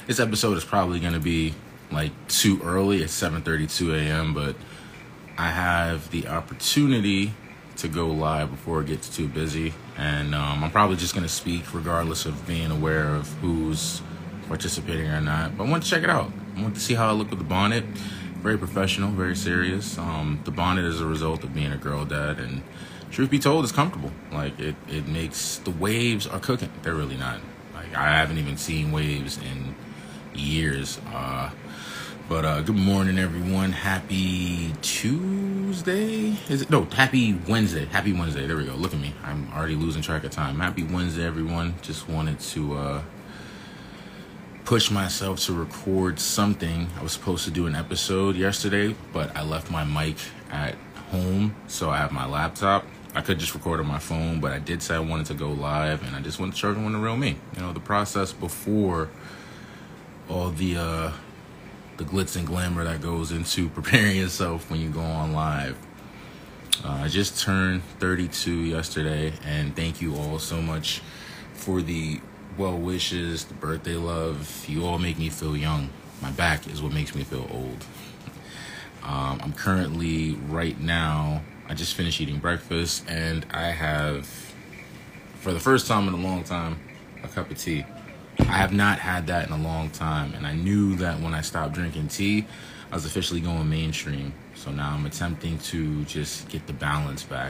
This episode is probably going to be like too early. It's 7:32 a.m., but I have the opportunity to go live before it gets too busy. And I'm probably just going to speak regardless of being aware of who's participating or not. But I want to check it out. I want to see how I look with the bonnet. Very professional, very serious. The bonnet is a result of being a girl dad, and truth be told, it's comfortable. Like, it makes, the waves are cooking. They're really not. Like, I haven't even seen waves in years. But good morning, everyone. Happy Tuesday? Happy Wednesday. Happy Wednesday. There we go. Look at me. I'm already losing track of time. Happy Wednesday, everyone. Just wanted to push myself to record something. I was supposed to do an episode yesterday, but I left my mic at home, so I have my laptop. I could just record on my phone, but I did say I wanted to go live, and I just wanted to show everyone the real me. You know, the process before all the glitz and glamour that goes into preparing yourself when you go on live. I just turned 32 yesterday, and thank you all so much for the well wishes, the birthday love. You all make me feel young. My back is what makes me feel old. I'm currently, right now, I just finished eating breakfast, and I have, for the first time in a long time, a cup of tea. I have not had that in a long time, and I knew that when I stopped drinking tea, I was officially going mainstream. So now I'm attempting to just get the balance back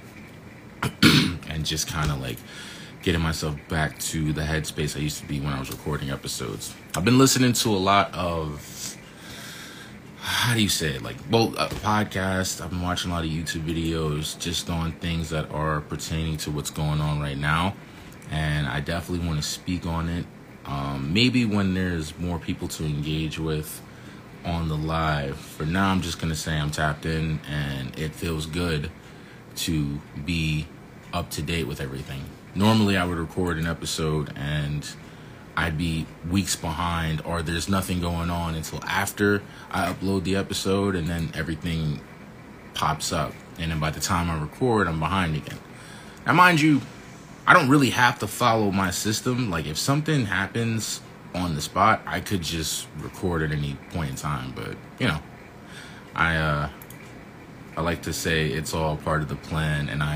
and just kind of like getting myself back to the headspace I used to be when I was recording episodes. I've been listening to a lot of, how do you say it? Like, podcasts. I've been watching a lot of YouTube videos just on things that are pertaining to what's going on right now. And I definitely want to speak on it. Maybe when there's more people to engage with on the live. For now, I'm just going to say I'm tapped in, and it feels good to be up to date with everything. Normally, I would record an episode and I'd be weeks behind, or there's nothing going on until after I upload the episode, and then everything pops up. And then by the time I record, I'm behind again. Now, mind you, I don't really have to follow my system. Like, if something happens on the spot, I could just record at any point in time. But, you know, I like to say it's all part of the plan. And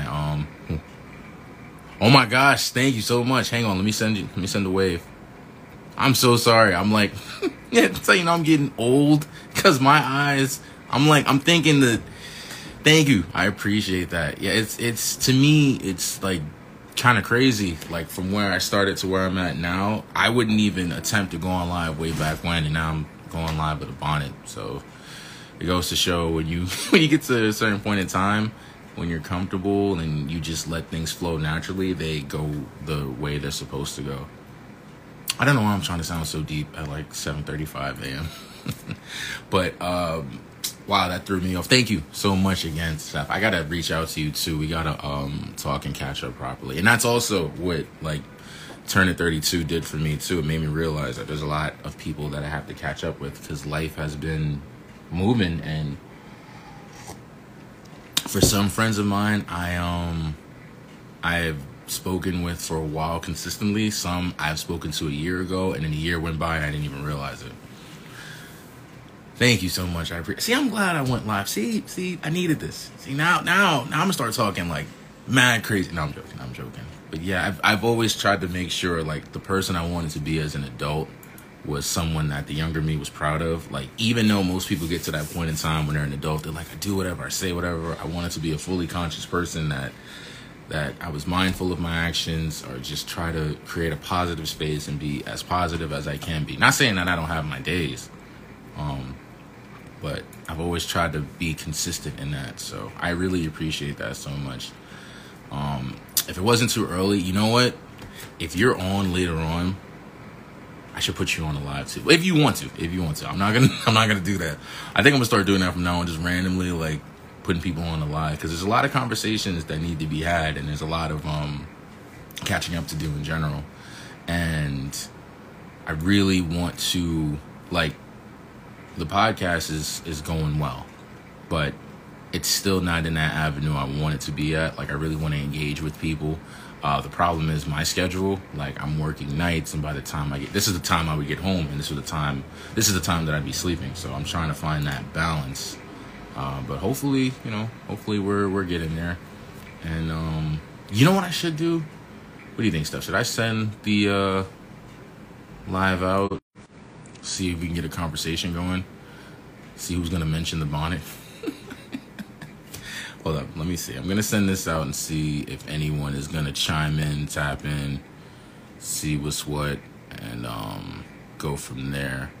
oh my gosh, thank you so much. Hang on, let me send a wave. I'm so sorry. I'm like, so you know, I'm getting old because my eyes, I'm thinking that, thank you. I appreciate that. Yeah, it's to me, it's like kind of crazy. Like, from where I started to where I'm at now, I wouldn't even attempt to go on live way back when, and now I'm going live with a bonnet. So it goes to show when you get to a certain point in time, when you're comfortable and you just let things flow naturally, they go the way they're supposed to go. I don't know why I'm trying to sound so deep at like 7:35 a.m. But wow, that threw me off. Thank you so much again, Steph. I gotta reach out to you too. We gotta talk and catch up properly. And that's also what like turning 32 did for me too. It made me realize that there's a lot of people that I have to catch up with because life has been moving. And for some friends of mine, I've spoken with for a while consistently. Some I've spoken to a year ago, and then a year went by and I didn't even realize it. Thank you so much. See, I'm glad I went live. See, I needed this. See, now I'm gonna start talking like mad crazy. No, I'm joking. But yeah, I've always tried to make sure like the person I wanted to be as an adult was someone that the younger me was proud of. Like, even though most people get to that point in time when they're an adult, they're like, I do whatever, I say whatever. I wanted to be a fully conscious person that I was mindful of my actions, or just try to create a positive space and be as positive as I can be. Not saying that I don't have my days, but I've always tried to be consistent in that. So I really appreciate that so much. If it wasn't too early, you know what? If you're on later on, I should put you on a live too. If you want to. I'm not gonna do that. I think I'm gonna start doing that from now on, just randomly like putting people on the live, because there's a lot of conversations that need to be had, and there's a lot of catching up to do in general. And I really want to, like, the podcast is going well, but it's still not in that avenue I want it to be at. Like, I really want to engage with people. The problem is my schedule. Like, I'm working nights, and by the time this is the time I would get home, and this is the time that I'd be sleeping. So I'm trying to find that balance. But hopefully, we're getting there. And you know what I should do? What do you think, Steph? Should I send the live out? See if we can get a conversation going. See who's gonna mention the bonnet. Hold up, let me see. I'm gonna send this out and see if anyone is gonna chime in, tap in, see what's what, and go from there.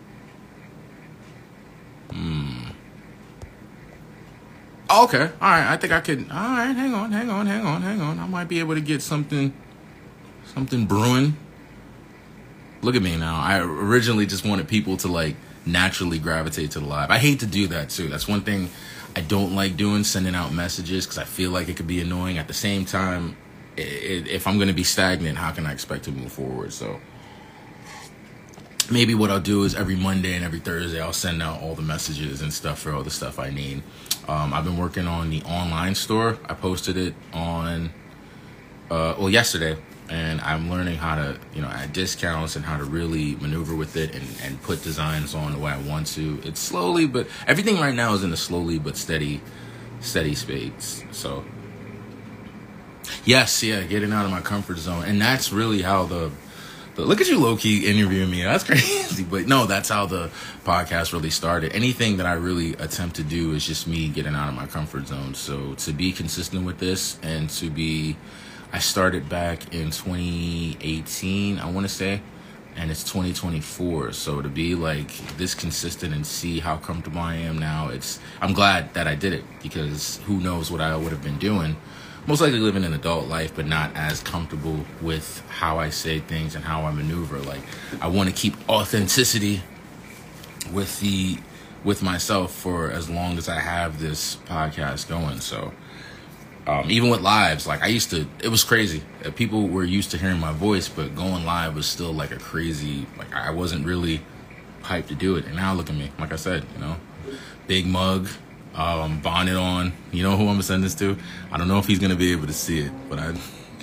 Okay, all right. I think I could. All right, hang on. I might be able to get something brewing. Look at me now. I originally just wanted people to like naturally gravitate to the live. I hate to do that too. That's one thing I don't like doing, sending out messages, because I feel like it could be annoying. At the same time, if I'm going to be stagnant, how can I expect to move forward? So maybe what I'll do is every Monday and every Thursday, I'll send out all the messages and stuff for all the stuff I need. I've been working on the online store. I posted it on, yesterday. And I'm learning how to, add discounts and how to really maneuver with it and put designs on the way I want to. It's slowly, but everything right now is in a slowly but steady space. So, yes, getting out of my comfort zone. And that's really how the look at you low-key interviewing me. That's crazy. But no, that's how the podcast really started. Anything that I really attempt to do is just me getting out of my comfort zone. So to be consistent with this and I started back in 2018, I want to say, and it's 2024. So to be like this consistent and see how comfortable I am now, I'm glad that I did it, because who knows what I would have been doing. Most likely living an adult life, but not as comfortable with how I say things and how I maneuver. Like, I want to keep authenticity with myself for as long as I have this podcast going. So even with lives, like it was crazy. People were used to hearing my voice, but going live was still like a crazy, like I wasn't really hyped to do it. And now look at me, like I said, big mug, bonnet on. You know who I'm gonna send this to? I don't know if he's gonna be able to see it, but I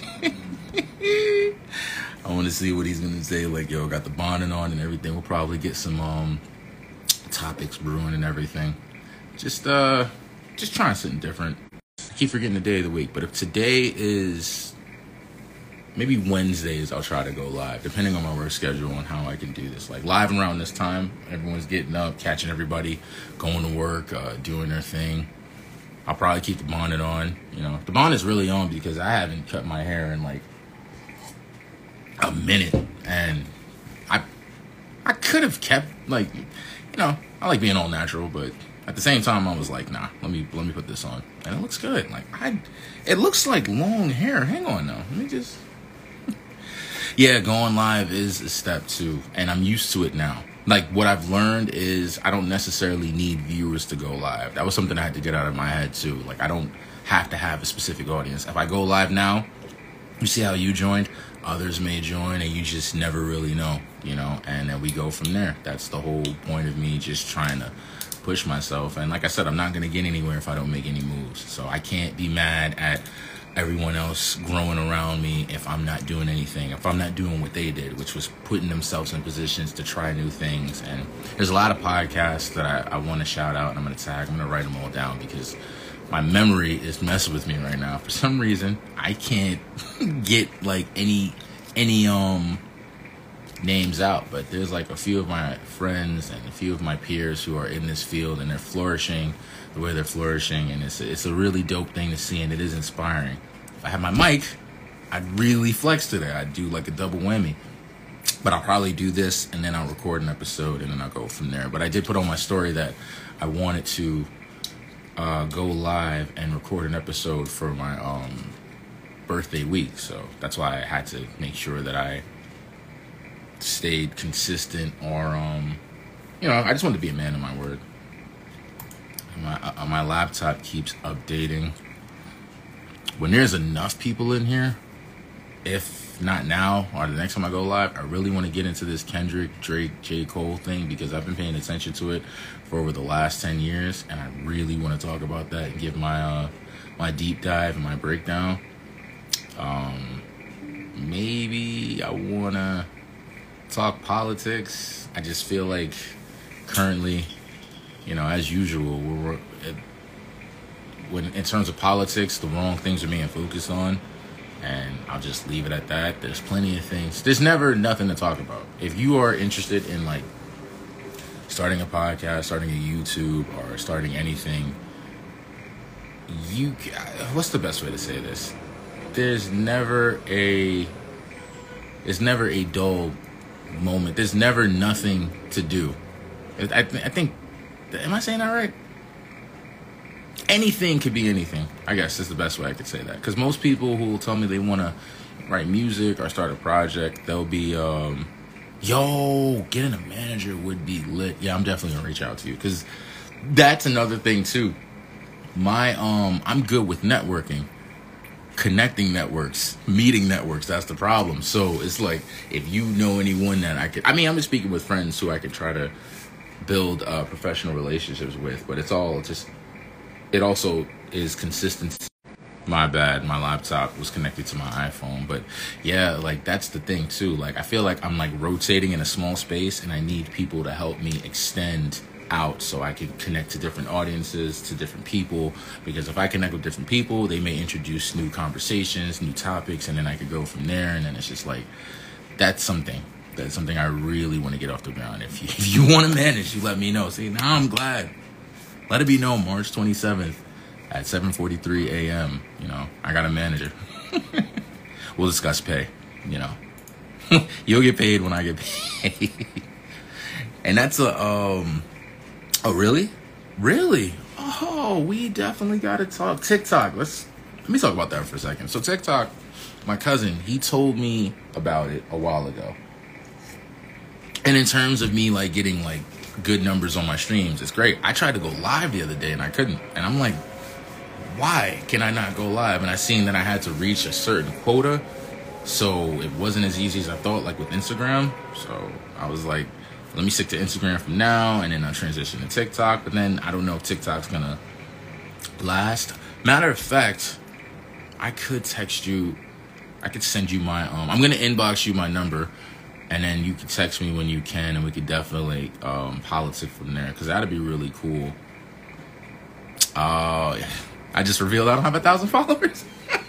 want to see what he's gonna say. Like, yo, got the bonnet on and everything. We'll probably get some topics brewing and everything. Just trying something different. I keep forgetting the day of the week, but if today is maybe Wednesdays, I'll try to go live, depending on my work schedule and how I can do this. Like live around this time, everyone's getting up, catching everybody, going to work, doing their thing. I'll probably keep the bonnet on. The bonnet's really on because I haven't cut my hair in like a minute, and I could have kept like, I like being all natural, but at the same time, I was like, nah, let me put this on. And it looks good. Like, it looks like long hair. Hang on now. Let me just... Yeah, going live is a step too. And I'm used to it now. Like, what I've learned is I don't necessarily need viewers to go live. That was something I had to get out of my head too. Like, I don't have to have a specific audience. If I go live now, you see how you joined? Others may join, and you just never really know, and then we go from there. That's the whole point of me just trying to push myself. And like I said, I'm not going to get anywhere if I don't make any moves. So I can't be mad at everyone else growing around me if I'm not doing anything, if I'm not doing what they did, which was putting themselves in positions to try new things. And there's a lot of podcasts that I want to shout out, and I'm going to tag. I'm going to write them all down because my memory is messing with me right now. For some reason, I can't get like any names out, but there's like a few of my friends and a few of my peers who are in this field, and they're flourishing the way they're flourishing, and it's a really dope thing to see, and it is inspiring. If I had my mic, I'd really flex today. I'd do like a double whammy, but I'll probably do this and then I'll record an episode and then I'll go from there. But I did put on my story that I wanted to go live and record an episode for my birthday week, so that's why I had to make sure that I stayed consistent, or I just wanted to be a man of my word. My laptop keeps updating. When there's enough people in here, if not now or the next time I go live, I really want to get into this Kendrick, Drake, J. Cole thing, because I've been paying attention to it for over the last 10 years, and I really want to talk about that and give my deep dive and my breakdown. really I want to talk politics. I just feel like currently, as usual, when in terms of politics, the wrong things are being focused on, and I'll just leave it at that. There's plenty of things. There's never nothing to talk about. If you are interested in like starting a podcast, starting a YouTube, or starting anything, what's the best way to say this? There's never a dull moment. There's never nothing to do. I think, am I saying that right? Anything could be anything, I guess is the best way I could say that. Because most people who will tell me they want to write music or start a project, they'll be, getting a manager would be lit. Yeah, I'm definitely going to reach out to you. Because that's another thing, too. I'm good with networking. Connecting networks, meeting networks, that's the problem. So it's like, if you know anyone that I'm just speaking with friends who I could try to build professional relationships with, but it also is consistency. My bad, my laptop was connected to my iPhone. But yeah, like that's the thing too. Like I feel like I'm like rotating in a small space and I need people to help me extend out so I can connect to different audiences, to different people, because if I connect with different people, they may introduce new conversations, new topics, and then I could go from there. And then it's just like, that's something I really want to get off the ground. If you want to manage, you let me know. See, now I'm glad. Let it be known, March 27th at 7:43 a.m. I got a manager. We'll discuss pay. You'll get paid when I get paid. And that's oh, really? Really? Oh, we definitely got to talk TikTok. Let me talk about that for a second. So TikTok, my cousin, he told me about it a while ago. And in terms of me like getting like good numbers on my streams, it's great. I tried to go live the other day and I couldn't. And I'm like, why can I not go live? And I seen that I had to reach a certain quota. So it wasn't as easy as I thought, like with Instagram. So I was like, let me stick to Instagram from now, and then I'll transition to TikTok. But then I don't know if TikTok's gonna last. Matter of fact, I could text you. I could send you my I'm gonna inbox you my number, and then you can text me when you can, and we could definitely politic from there, because that'd be really cool. I just revealed I don't have 1,000 followers.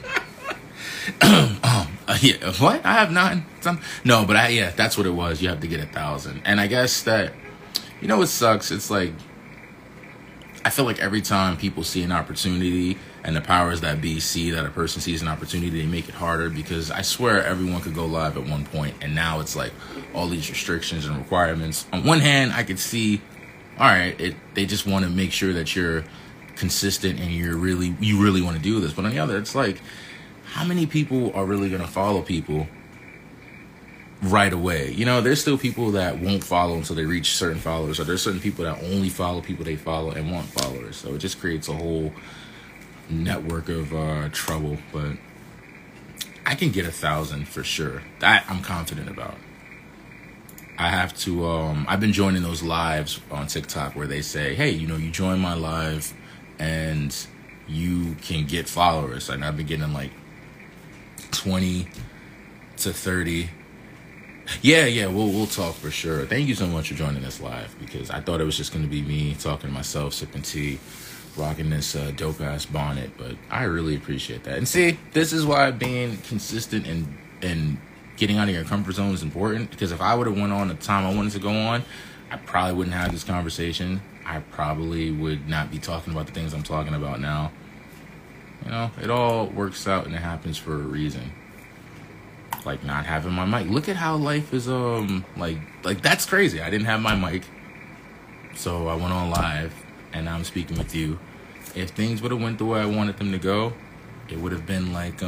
Yeah, what? I have 9. No, but that's what it was. You have to get 1,000. And I guess that, what sucks? It's like, I feel like every time people see an opportunity and the powers that be see that a person sees an opportunity, they make it harder, because I swear everyone could go live at one point, and now it's like all these restrictions and requirements. On one hand, I could see, all right, they just want to make sure that you're consistent and you really want to do this. But on the other, it's like, how many people are really going to follow people right away? There's still people that won't follow until they reach certain followers, or there's certain people that only follow people they follow and want followers. So it just creates a whole network of trouble. But I can get 1,000 for sure. That I'm confident about. I have to, I've been joining those lives on TikTok where they say, hey, you join my live and you can get followers. And I've been getting like 20 to 30. Yeah, we'll talk for sure. Thank you so much for joining this live, because I thought it was just going to be me talking to myself, sipping tea, rocking this dope-ass bonnet, but I really appreciate that. And see, this is why being consistent and getting out of your comfort zone is important, because if I would have went on the time I wanted to go on, I probably wouldn't have this conversation. I probably would not be talking about the things I'm talking about now. It all works out and it happens for a reason. Like not having my mic. Look at how life is, like that's crazy. I didn't have my mic, so I went on live and I'm speaking with you. If things would have went the way I wanted them to go, it would have been like,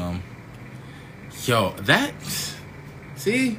see,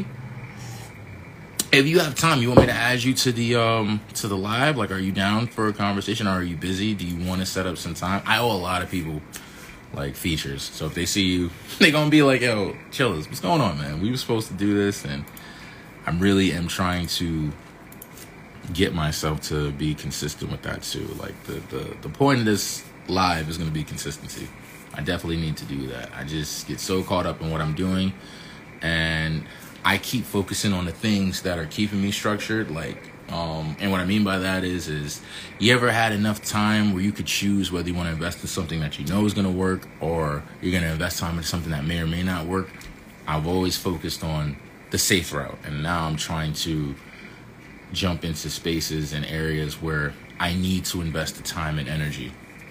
if you have time, you want me to add you to the live? Like, are you down for a conversation, or are you busy? Do you want to set up some time? I owe a lot of people like features, so if they see you, they gonna be like, yo, chillers, what's going on, man? We were supposed to do this, and I really am trying to get myself to be consistent with that too. Like the point of this live is gonna be consistency. I definitely need to do that. I just get so caught up in what I'm doing and I keep focusing on the things that are keeping me structured. And what I mean by that is you ever had enough time where you could choose whether you want to invest in something that you know is going to work, or you're going to invest time into something that may or may not work? I've always focused on the safe route, and now I'm trying to jump into spaces and areas where I need to invest the time and energy.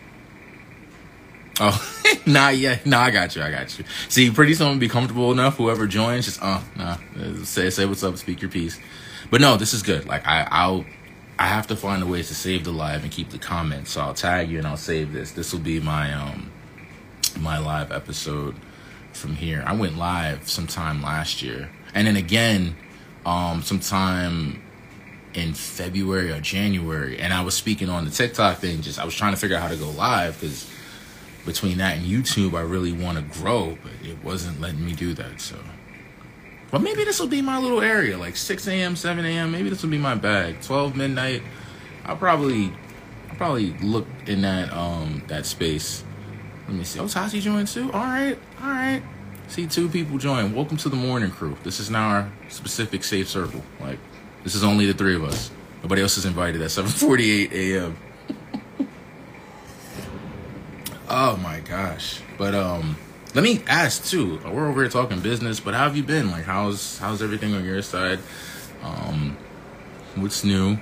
Oh, nah, I got you. See, pretty soon we'll be comfortable enough. Whoever joins, just say what's up, speak your piece. But no, this is good. Like I have to find a ways to save the live and keep the comments. So I'll tag you and I'll save this. This will be my my live episode from here. I went live sometime last year, and then again sometime in February or January, and I was speaking on the TikTok thing. I was trying to figure out how to go live, because between that and YouTube, I really want to grow, but it wasn't letting me do that. So, but maybe this will be my little area, like 6 a.m., 7 a.m. Maybe this will be my bag. 12 midnight. I'll probably look in that that space. Let me see. Oh, Tasi joined too. All right. See, 2 people join. Welcome to the morning crew. This is now our specific safe circle. Like, this is only the 3 of us. Nobody else is invited at 7:48 a.m. Oh my gosh. But let me ask too. We're over here talking business, but how have you been? Like, how's everything on your side? What's new?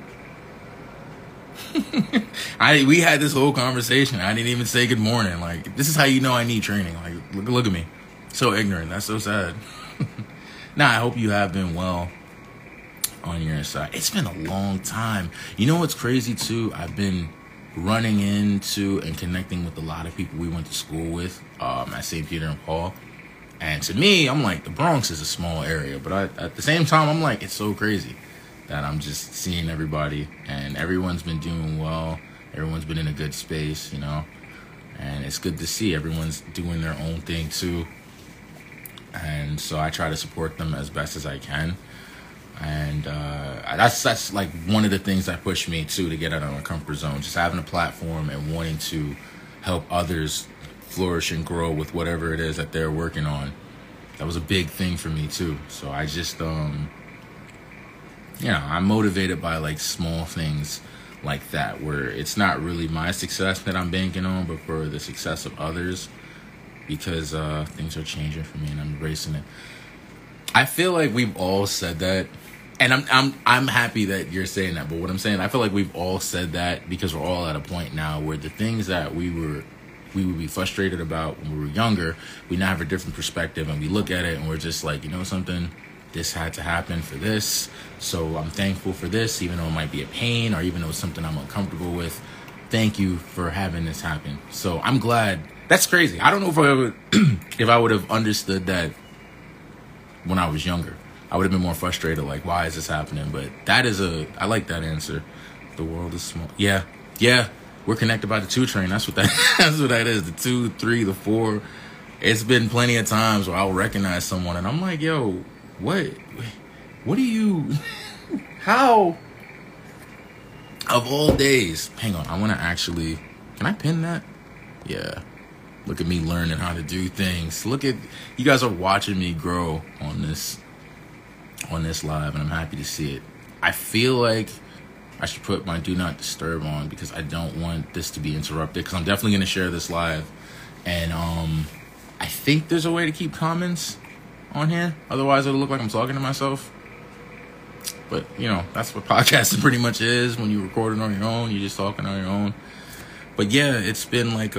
We had this whole conversation. I didn't even say good morning. Like, this is how you know I need training. Like, look at me. So ignorant. That's so sad. Nah, I hope you have been well on your side. It's been a long time. You know what's crazy too? I've been running into and connecting with a lot of people we went to school with at St. Peter and Paul. And to me, I'm like, the Bronx is a small area, but at the same time, I'm like, it's so crazy that I'm just seeing everybody, and everyone's been doing well. Everyone's been in a good space, you know, and it's good to see everyone's doing their own thing too. And so I try to support them as best as I can. And that's like one of the things that pushed me too to get out of my comfort zone, just having a platform and wanting to help others flourish and grow with whatever it is that they're working on. That was a big thing for me too. So I just I'm motivated by like small things like that, where it's not really my success that I'm banking on, but for the success of others, because things are changing for me and I'm embracing it. I feel like we've all said that, and I'm happy that you're saying that. But what I'm saying, I feel like we've all said that because we're all at a point now where the things that we would be frustrated about when we were younger, we now have a different perspective, and we look at it and we're just like, you know something, this had to happen for this, so I'm thankful for this, even though it might be a pain or even though it's something I'm uncomfortable with. Thank you for having this happen. So I'm glad. That's crazy. I don't know if I would have understood that when I was younger. I would have been more frustrated, like, why is this happening? But I like that answer. The world is small. Yeah. We're connected by the 2 train. That's what that is. The 2, 3, the 4. It's been plenty of times where I'll recognize someone and I'm like, yo, what do you, how, of all days, hang on, I want to actually, can I pin that? Yeah. Look at me learning how to do things. Look at, you guys are watching me grow on this live, and I'm happy to see it. I feel like I should put my do not disturb on because I don't want this to be interrupted, because I'm definitely going to share this live. And I think there's a way to keep comments on here. Otherwise, it'll look like I'm talking to myself. But, you know, that's what podcasting pretty much is. When you record it on your own, you're just talking on your own. But yeah, it's been like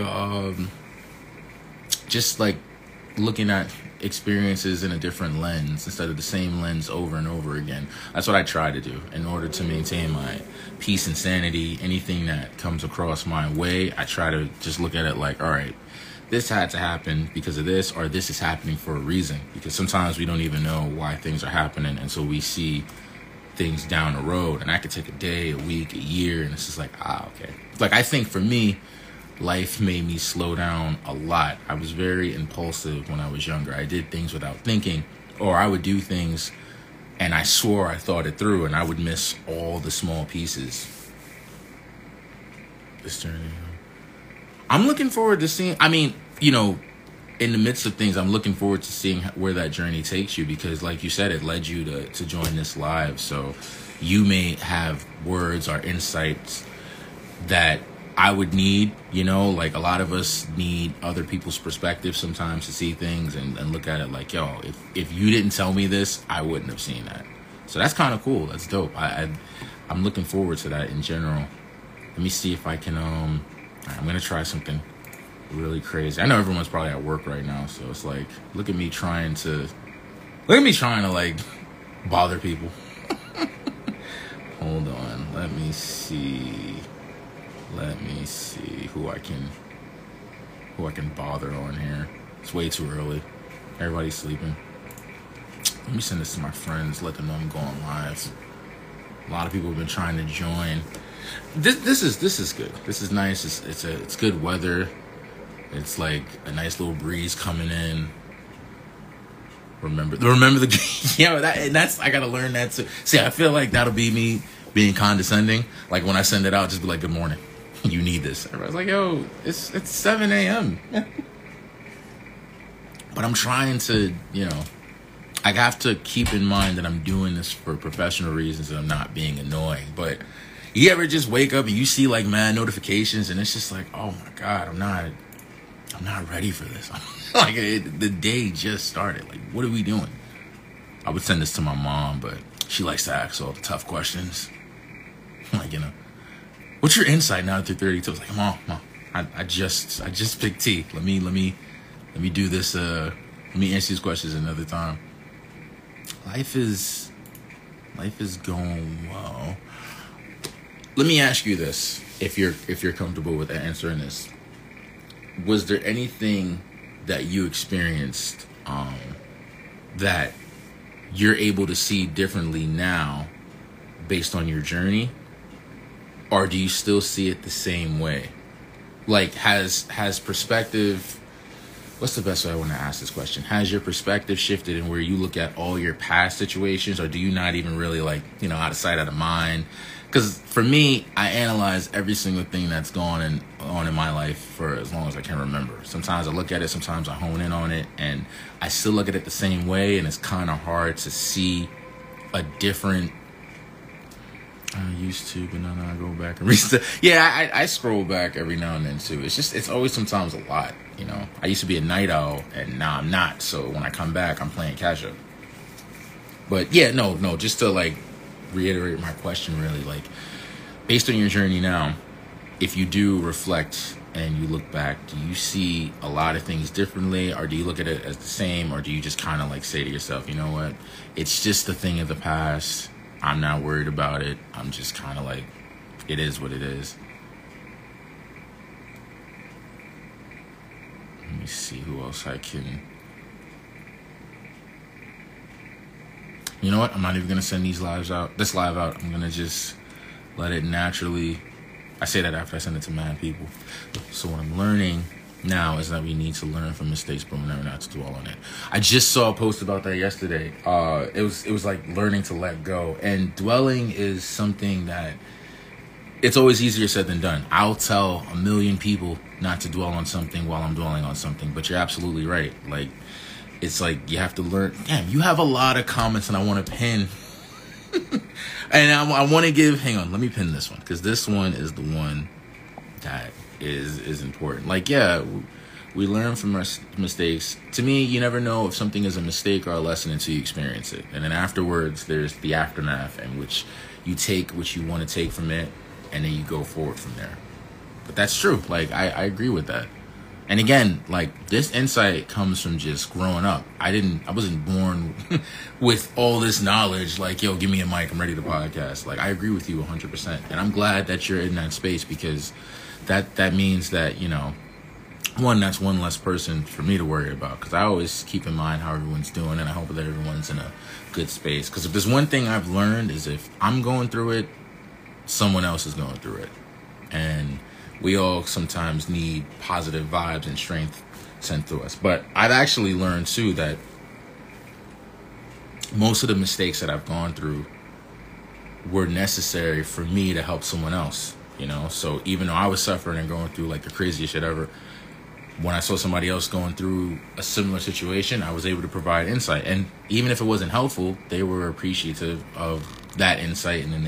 just like looking at experiences in a different lens instead of the same lens over and over again. That's what I try to do in order to maintain my peace and sanity. Anything that comes across my way, I try to just look at it like, all right, this had to happen because of this, or this is happening for a reason. Because sometimes we don't even know why things are happening until we see things down the road, and that could take a day, a week, a year, and it's just like, okay. Like, I think for me, life made me slow down a lot. I was very impulsive when I was younger. I did things without thinking, or I would do things and I swore I thought it through, and I would miss all the small pieces. This journey, I'm looking forward to seeing, I mean, you know, in the midst of things, I'm looking forward to seeing where that journey takes you, because like you said, it led you to join this live. So you may have words or insights that I would need, like a lot of us need other people's perspectives sometimes to see things and look at it like, yo, if you didn't tell me this, I wouldn't have seen that. So that's kind of cool. That's dope. I'm looking forward to that in general. Let me see if I can, I'm going to try something really crazy. I know everyone's probably at work right now, so it's like, look at me trying to like bother people. Hold on. Let me see who I can bother on here. It's way too early. Everybody's sleeping. Let me send this to my friends, let them know I'm going live. A lot of people have been trying to join. This is good. This is nice. It's good weather. It's like a nice little breeze coming in. Remember the that's I gotta learn that too. See, I feel like that'll be me being condescending. Like when I send it out, just be like, "Good morning. You need this." Everybody's like, "Yo, it's 7 a.m." But I'm trying to, I have to keep in mind that I'm doing this for professional reasons and I'm not being annoying. But you ever just wake up and you see like mad notifications and it's just like, oh my God, I'm not ready for this. Like the day just started. Like, what are we doing? I would send this to my mom, but she likes to ask all the tough questions. Like, what's your insight now through 32? I was like, Mom, I just picked tea. Let me do this. Let me answer these questions another time. Life is going well. Let me ask you this, if you're comfortable with answering this. Was there anything that you experienced that you're able to see differently now based on your journey? Or do you still see it the same way? Like, has perspective... What's the best way I want to ask this question? Has your perspective shifted in where you look at all your past situations, or do you not even really out of sight, out of mind? Because for me, I analyze every single thing that's gone on in my life for as long as I can remember. Sometimes I look at it, sometimes I hone in on it, and I still look at it the same way, and it's kind of hard to see a different... I used to, but now I go back and read stuff. Yeah, I scroll back every now and then too. It's always sometimes a lot, I used to be a night owl, and now I'm not. So when I come back, I'm playing catch up. But yeah, no, just to like reiterate my question, really, like based on your journey now, if you do reflect and you look back, do you see a lot of things differently, or do you look at it as the same, or do you just kind of like say to yourself, you know what, it's just a thing of the past. I'm not worried about it. I'm just kind of like, it is what it is. Let me see who else I can... You know what? I'm not even going to send this live out. I'm going to just let it naturally... I say that after I send it to mad people. So what I'm learning now is that we need to learn from mistakes, but we're never not to dwell on it. I just saw a post about that yesterday. It was like learning to let go. And dwelling is something that it's always easier said than done. I'll tell a million people not to dwell on something while I'm dwelling on something, but you're absolutely right. Like, it's like you have to learn. Damn, you have a lot of comments and I want to pin. And I want to give, hang on, let me pin this one, because this one is the one that is important. Like, yeah, we learn from our mistakes. To me, you never know if something is a mistake or a lesson until you experience it. And then afterwards, there's the aftermath, in which you take what you want to take from it, and then you go forward from there. But that's true. Like, I agree with that. And again, like, this insight comes from just growing up. I wasn't born with all this knowledge, like, yo, give me a mic, I'm ready to podcast. Like, I agree with you 100%. And I'm glad that you're in that space, because that means that, that's one less person for me to worry about. Because I always keep in mind how everyone's doing, and I hope that everyone's in a good space. Because if there's one thing I've learned, is if I'm going through it, someone else is going through it. And we all sometimes need positive vibes and strength sent to us. But I've actually learned, too, that most of the mistakes that I've gone through were necessary for me to help someone else, So even though I was suffering and going through, like, the craziest shit ever, when I saw somebody else going through a similar situation, I was able to provide insight. And even if it wasn't helpful, they were appreciative of that insight, and then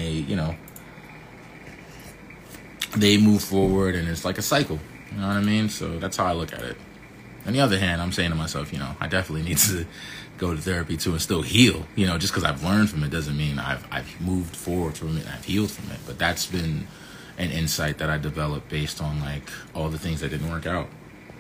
they move forward, and it's like a cycle. You know what I mean? So that's how I look at it. On the other hand, I'm saying to myself, I definitely need to go to therapy too and still heal. Just because I've learned from it doesn't mean I've moved forward from it and I've healed from it. But that's been an insight that I developed based on like all the things that didn't work out.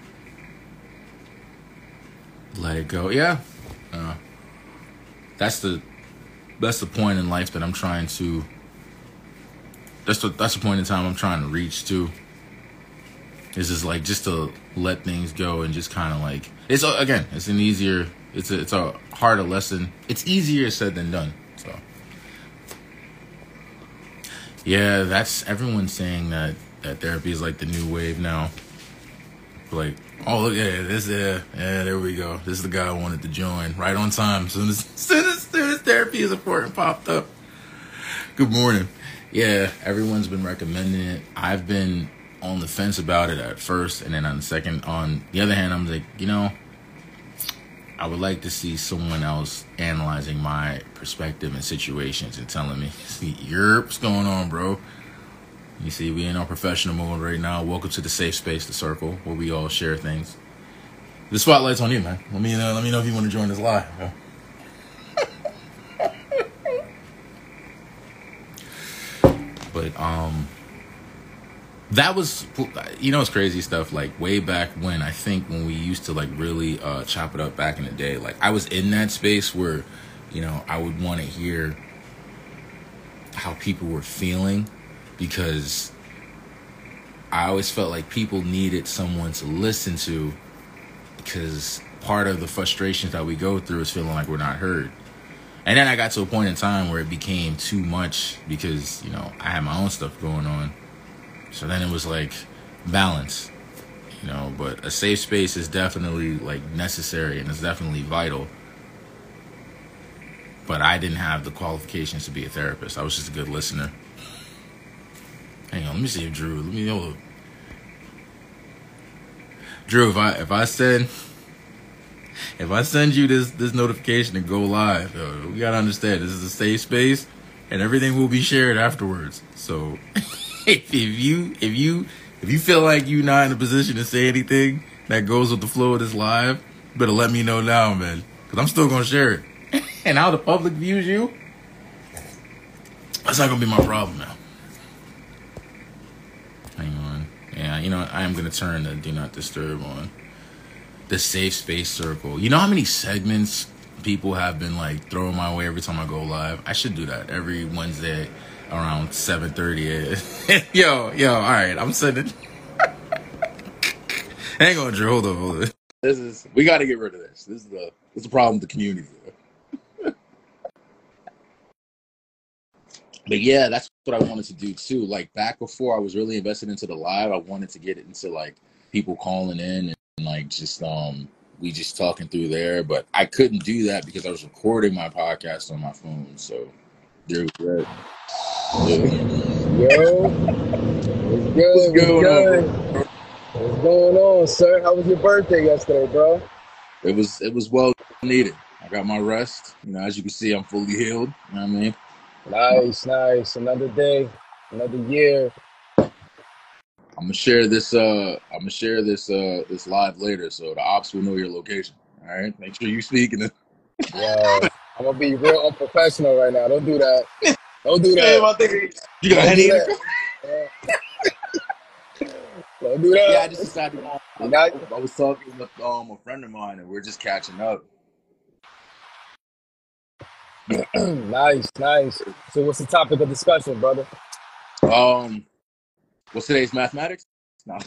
Let it go. Yeah. That's the point in life that I'm trying to. That's the point in time I'm trying to reach to. Is just like just to let things go and just kind of like it's a harder lesson. It's easier said than done. So yeah, that's everyone's saying that therapy is like the new wave now. Like, oh look, there we go. This is the guy I wanted to join right on time. Soon as therapy is important popped up. Good morning. Yeah, everyone's been recommending it. I've been on the fence about it at first, and then on the other hand, I'm like, I would like to see someone else analyzing my perspective and situations and telling me, see, what's going on, bro? You see, we in our professional mode right now. Welcome to the safe space, the circle, where we all share things. The spotlight's on you, man. Let me know if you want to join us live. Yeah. But that was, it's crazy stuff. Like way back when, I think when we used to like really chop it up back in the day. Like I was in that space where, I would want to hear how people were feeling, because I always felt like people needed someone to listen to, because part of the frustrations that we go through is feeling like we're not heard. And then I got to a point in time where it became too much because, I had my own stuff going on. So then it was like balance, but a safe space is definitely like necessary and it's definitely vital. But I didn't have the qualifications to be a therapist. I was just a good listener. Hang on, let me see if Drew, Drew, if I send you this notification to go live, you gotta understand this is a safe space, and everything will be shared afterwards. So, if you feel like you're not in a position to say anything that goes with the flow of this live, better let me know now, man, because I'm still gonna share it. And how the public views you, that's not gonna be my problem now. Hang on, yeah, I am gonna turn the do not disturb on. The safe space circle. You know how many segments people have been like throwing my way every time I go live? I should do that every Wednesday around 7:30. Yo, all right, I'm sending. Hang on, Drew. Hold on. We got to get rid of this. This is the problem with the community. But yeah, that's what I wanted to do too. Like back before I was really invested into the live, I wanted to get into like people calling in and like just we just talking through there, but I couldn't do that because I was recording my podcast on my phone. So there we go. Yo, what's good? What's going on, sir? How was your birthday yesterday, bro? It was well needed. I got my rest. As you can see, I'm fully healed. You know what I mean? Nice. Another day, another year. I'm gonna share this this live later, so the ops will know your location. All right, make sure you speak. Yo, I'm gonna be real unprofessional right now. Don't do that. Don't do that. You got any? Don't do that. Yeah, I just decided. I was talking with a friend of mine, and we're just catching up. Nice. So, what's the topic of discussion, brother? What's today's mathematics? No.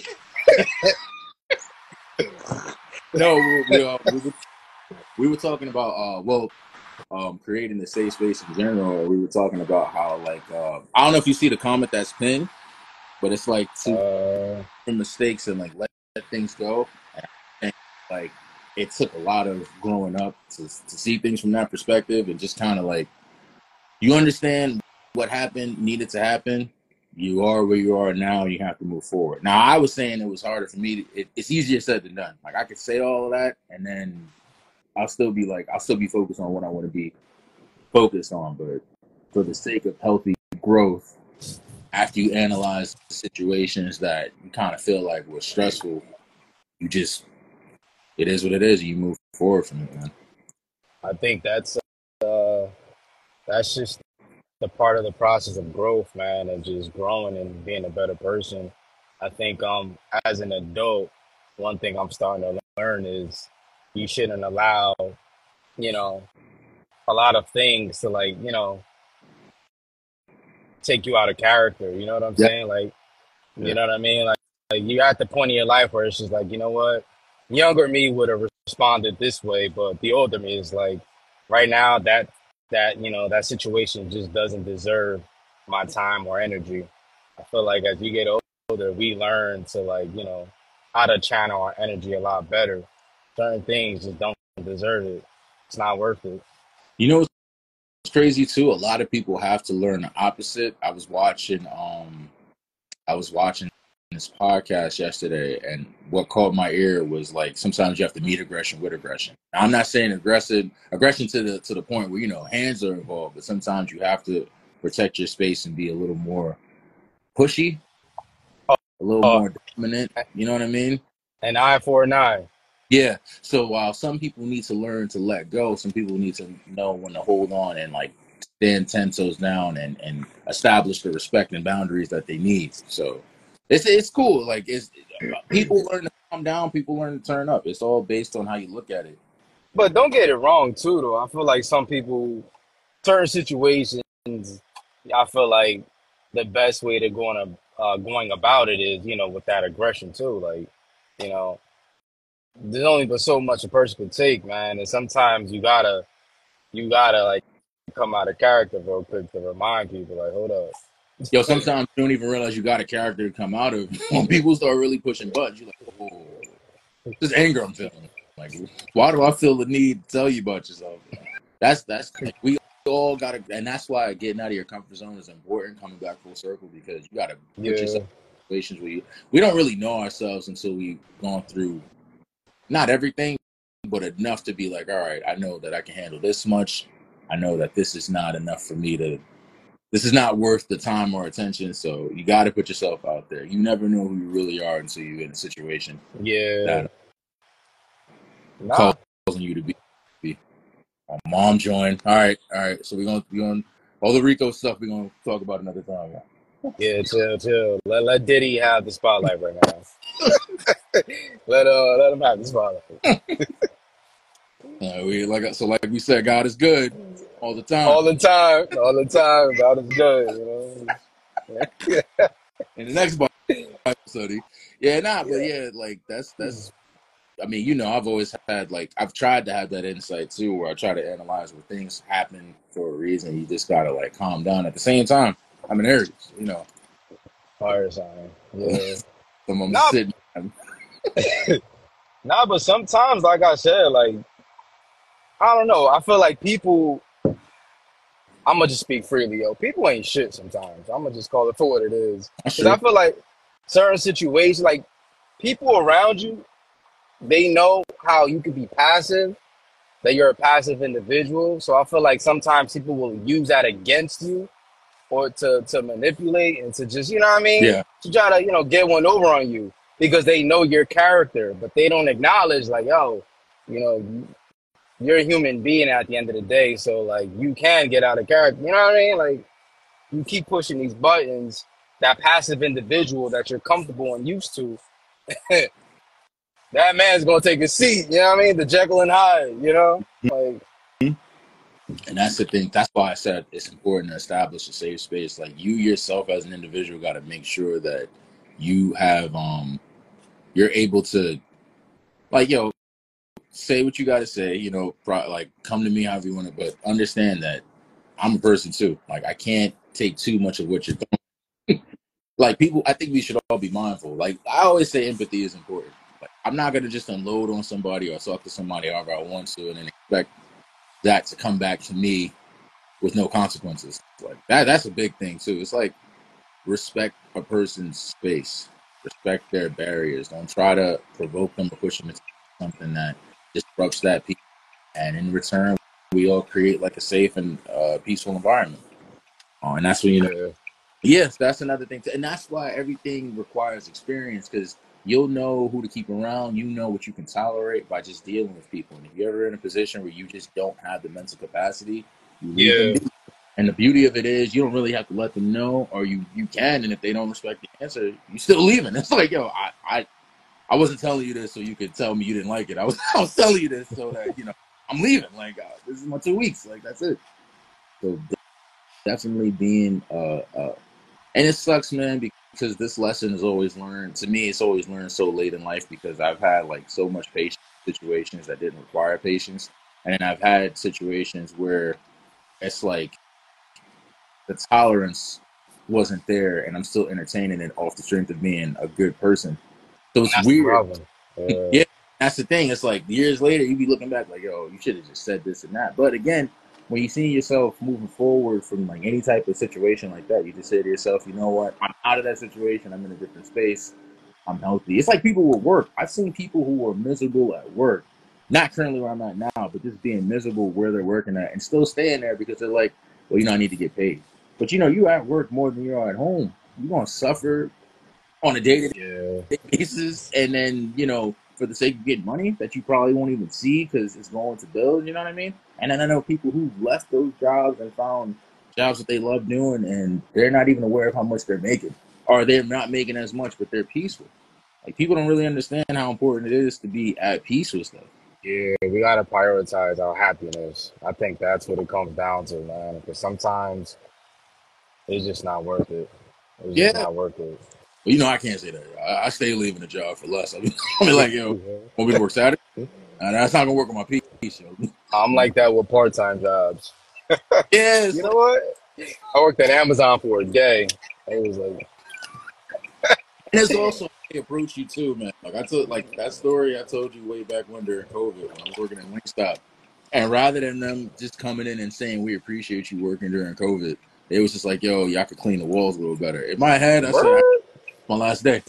No, we were talking about creating the safe space in general. We were talking about how like I don't know if you see the comment that's pinned, but it's like to mistakes and like let things go. And like it took a lot of growing up to see things from that perspective, and just kind of like you understand what happened needed to happen, You are where you are now. You have to move forward. Now, I was saying it was harder for me. It's easier said than done. Like I could say all of that, and then I'll still be focused on what I want to be focused on. But for the sake of healthy growth, after you analyze the situations that you kind of feel like were stressful, it is what it is. You move forward from it, man. I think that's just the part of the process of growth, man, and just growing and being a better person. I think as an adult, one thing I'm starting to learn is you shouldn't allow, you know, a lot of things to like, take you out of character. You know what I'm Yeah, saying? Like, you yeah. know what I mean? Like you're at the point in your life where it's just like, you know what? Younger me would have responded this way, but the older me is like, right now that situation just doesn't deserve my time or energy. I feel like as you get older, we learn to like, how to channel our energy a lot better. Certain things just don't deserve it. It's not worth it. You know what's crazy too? A lot of people have to learn the opposite. I was watching this podcast yesterday, and what caught my ear was like sometimes you have to meet aggression with aggression. Now, I'm not saying aggression to the point where hands are involved, but sometimes you have to protect your space and be a little more pushy, a little Uh, more dominant. You know what I mean? an eye for an eye. Yeah. So while some people need to learn to let go, some people need to know when to hold on and like stand 10 toes down and establish the respect and boundaries that they need. So it's cool. Like it's people learn to calm down, people learn to turn up. It's all based on how you look at it. But don't get it wrong too, though. I feel like some people, certain situations, I feel like the best way to going about it is, with that aggression too. Like, you know, there's only but so much a person can take, man. And sometimes you gotta like come out of character real quick to remind people, like, hold up. Yo, sometimes you don't even realize you got a character to come out of. When people start really pushing buttons, you're like, oh, this anger I'm feeling. Like, why do I feel the need to tell you about yourself? That's like, we all gotta, and that's why getting out of your comfort zone is important. Coming back full circle because you gotta put Yeah, yourself in situations where we don't really know ourselves until we've gone through not everything, but enough to be like, all right, I know that I can handle this much. I know that this is not enough for me to. This is not worth the time or attention. So you got to put yourself out there. You never know who you really are until you're in a situation yeah. that Nah, calls on you to be. Mom joined. All right, all right. So we're going all the Rico stuff. We're gonna talk about another time. yeah, chill, chill. Let Diddy have the spotlight right now. Let him have the spotlight. Like we said, God is good all the time. All the time. God is good, In the next Bible study, yeah, nah, but yeah, like that's. I mean, I've always had I've tried to have that insight too, where I try to analyze where things happen for a reason. You just gotta like calm down. At the same time, I'm an Aries. Fire sign. Yeah. So I'm Nah, sitting. nah, but sometimes, like I said, like, I don't know. I feel like people, I'm gonna just speak freely, yo. People ain't shit sometimes. I'm gonna just call it for what it is. That's Because I true. feel like certain situations, like, people around you, they know how you can be passive, that you're a passive individual. So I feel like sometimes people will use that against you or to manipulate and to just, you know what I mean? Yeah. To try to, get one over on you because they know your character, but they don't acknowledge, like, yo, you're a human being at the end of the day. So, like, you can get out of character. You know what I mean? Like, you keep pushing these buttons, that passive individual that you're comfortable and used to, that man's going to take a seat. You know what I mean? The Jekyll and Hyde. Like, And that's the thing. That's why I said it's important to establish a safe space. Like you yourself as an individual got to make sure that you have you're able to like say what you got to say. Like come to me however you want to, but understand that I'm a person too. Like I can't take too much of what you're throwing. Like people, I think we should all be mindful. Like I always say, empathy is important. Like I'm not gonna just unload on somebody or talk to somebody however I want to, and then expect that to come back to me with no consequences. Like that's a big thing too. It's like respect a person's space, respect their barriers. Don't try to provoke them or push them into something that disrupts that peace. And in return, we all create like a safe and peaceful environment. And that's when Yeah. yes, that's another thing, and that's why everything requires experience because you'll know who to keep around. You know what you can tolerate by just dealing with people. And if you're ever in a position where you just don't have the mental capacity, you leave them Yeah. be. And the beauty of it is you don't really have to let them know, or you can. And if they don't respect the answer, you still leaving. It's like, yo, I wasn't telling you this so you could tell me you didn't like it. I was telling you this so that I'm leaving. Like this is my 2 weeks. Like that's it. So definitely being and it sucks, man, because this lesson is always learned. To me, it's always learned so late in life because I've had like so much patience situations that didn't require patience, and then I've had situations where it's like the tolerance wasn't there, and I'm still entertaining it off the strength of being a good person. So And it's that's the weird. problem. Yeah. Yeah, that's the thing. It's like years later, you be looking back like, yo, you should have just said this and that. But again, when you see yourself moving forward from like any type of situation like that, you just say to yourself, you know what? I'm out of that situation. I'm in a different space. I'm healthy. It's like people with work. I've seen people who are miserable at work, not currently where I'm at now, but just being miserable where they're working at and still staying there because they're like, well, I need to get paid. But you at work more than you are at home. You're gonna suffer on a day to Yeah. basis, and then for the sake of getting money that you probably won't even see because it's going to bills. You know what I mean? And then I know people who left those jobs and found jobs that they love doing, and they're not even aware of how much they're making, or they're not making as much, but they're peaceful. Like people don't really understand how important it is to be at peace with stuff. Yeah. We gotta prioritize our happiness. I think that's what it comes down to, man. Because sometimes it's just not worth it. It's just Yeah, not worth it. well, I can't say that. I stay leaving the job for less. I mean, like, want me to work Saturday? That's not gonna work on my peace, yo. I'm like that with part-time jobs. Yeah, You it's know what? I worked at Amazon for a day. It was like, And it's also how they approach you too, man. Like I told, like that story I told you way back when during COVID, when I was working at Wingstop, and rather than them just coming in and saying we appreciate you working during COVID, it was just like, yo, y'all could clean the walls a little better. In my head, I said, what? my last day.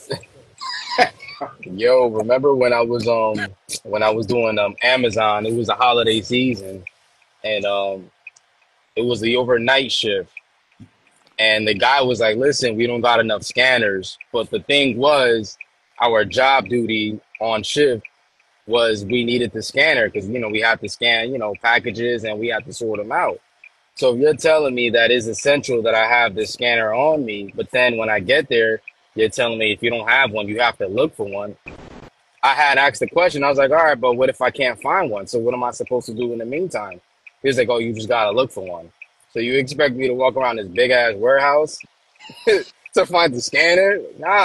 Yo, remember when I was doing Amazon, it was a holiday season and it was the overnight shift. And the guy was like, listen, we don't got enough scanners. But the thing was, our job duty on shift was we needed the scanner because, we had to scan, packages and we had to sort them out. So if you're telling me that is essential that I have this scanner on me, but then when I get there, you're telling me if you don't have one, you have to look for one. I had asked the question. I was like, all right, but what if I can't find one? So what am I supposed to do in the meantime? He was like, oh, you just gotta look for one. So you expect me to walk around this big ass warehouse to find the scanner? Nah.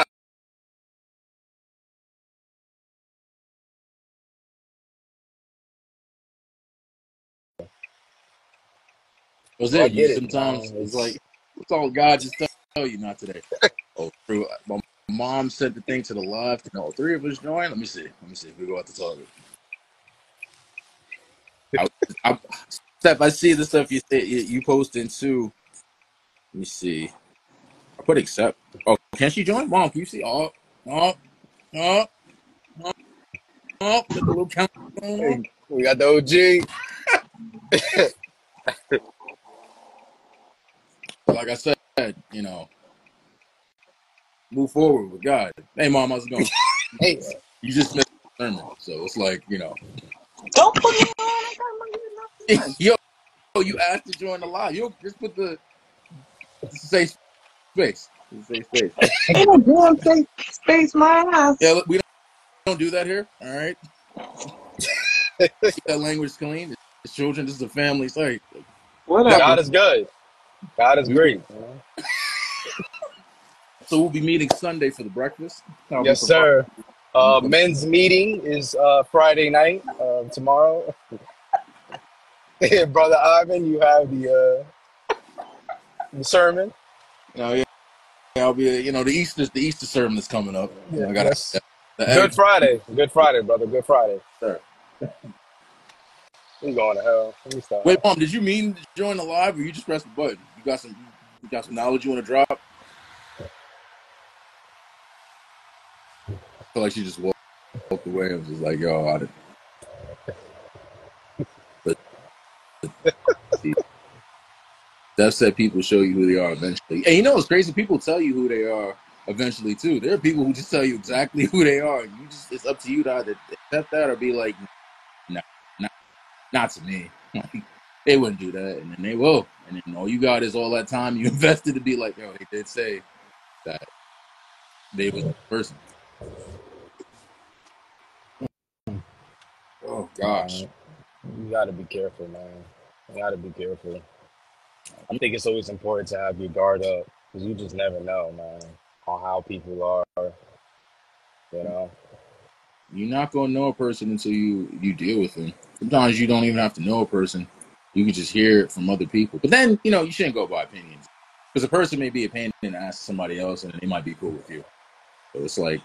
Was So I it? You get it, man. sometimes it's like, it's all God just tell you not today. Oh, true. My mom sent the thing to the left. No, three of us joined. Let me see. Let me see. We go out to target. I, I, Steph, I see the stuff you posting too. Let me see. I put accept. Oh, can she join? Mom, can you see? Oh, oh, got the little count going on. Hey, we got the OG. Like I said, move forward with God. Hey, Mom, how's it going? Hey, You just missed the sermon, so it's like Don't put me on. I got my yo, you asked to join the live. You just put the safe space. The safe space. Ain't no damn safe space, my Yeah, ass. look, we don't do that here. All right, keep that language clean. It's children. This is a family site. God, God Whatever. is good. God is we will. great. So we'll be meeting Sunday for the breakfast. I'll be Yes, providing. sir. Men's meeting is Friday night, tomorrow. Brother Ivan, you have the sermon. Yeah, I'll be. The Easter sermon is coming up. Yeah, I got yes. the Good eggs. Friday. Good Friday, brother. Good Friday. Sir. We going to hell. Let me Wait, stop. Mom, did you mean to join the live, or you just pressed the button? You got some knowledge you want to drop? feel like she just walked away and was just like, yo, but Steph said people show you who they are eventually. And you know what's crazy? People tell you who they are eventually too. There are people who just tell you exactly who they are. You just it's up to you to either accept that or be like, no, not not to me. Like they wouldn't do that, and then they will. And then all you got is all that time you invested to be like, yo, they did say that they was the person. Oh gosh. Nah, you got to be careful, man. You got to be careful. I think it's always important to have your guard up because you just never know, man, on how people are. You know. You're not gonna know a person until you deal with them. Sometimes you don't even have to know a person. You can just hear it from other people. But then, you shouldn't go by opinions. Because a person may be a pain in the ass to somebody else and they might be cool with you. So it's like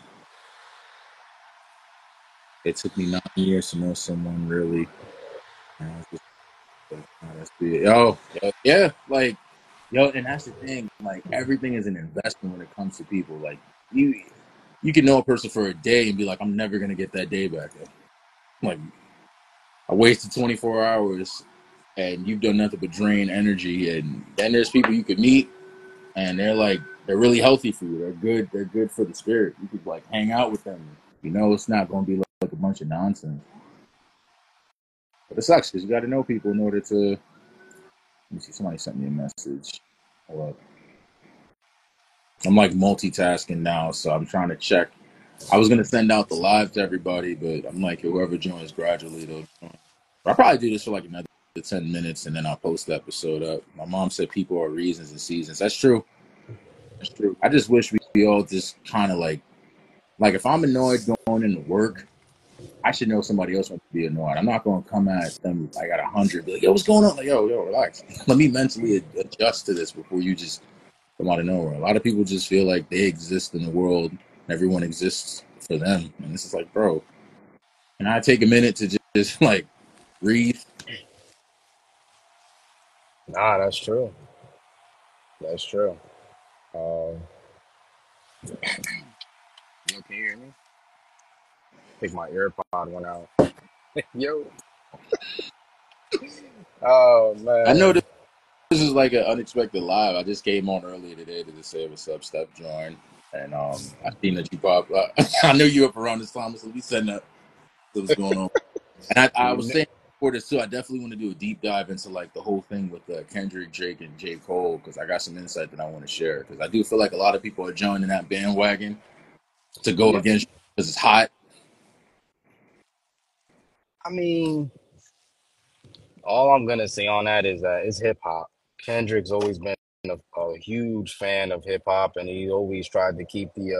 it took me 9 years to know someone really. And I was just like, oh, that's it. Yo, yeah, like and that's the thing. Like everything is an investment when it comes to people. Like you can know a person for a day and be like, I'm never gonna get that day back. Like I wasted 24 hours and you've done nothing but drain energy. And then there's people you could meet and they're really healthy for you. They're good for the spirit. You could like hang out with them. It's not going to be like a bunch of nonsense. But it sucks because you got to know people in order to. Let me see. Somebody sent me a message. Hold up. I'm like multitasking now, so I'm trying to check. I was gonna send out the live to everybody, but I'm like whoever joins gradually, they'll join. I'll probably do this for like another 10 minutes, and then I'll post the episode up. My mom said people are reasons and seasons. That's true. That's true. I just wish we all just kind of like if I'm annoyed going into work, I should know somebody else wants to be annoyed. I'm not going to come at them like at 100, be like, yo, what's going on? Like, yo, relax. Let me mentally adjust to this before you just come out of nowhere. A lot of people just feel like they exist in the world. Everyone exists for them. And this is like, bro, can I take a minute to just like breathe? Nah, that's true. That's true. Um, Yo, can you hear me? I think my AirPod went out. Yo. Oh I know man. this is like an unexpected live. I just came on earlier today to just say what's up, Step join. And I seen that you pop. I knew you up around this time, so we setting up what's going on. And I was You saying before this too. I definitely want to do a deep dive into like the whole thing with Kendrick, Drake, and J. Cole because I got some insight that I want to share. Because I do feel like a lot of people are joining that bandwagon to go Yeah. against because it's hot. I mean, all I'm gonna say on that is that it's hip hop. Kendrick's always been a huge fan of hip hop, and he always tried to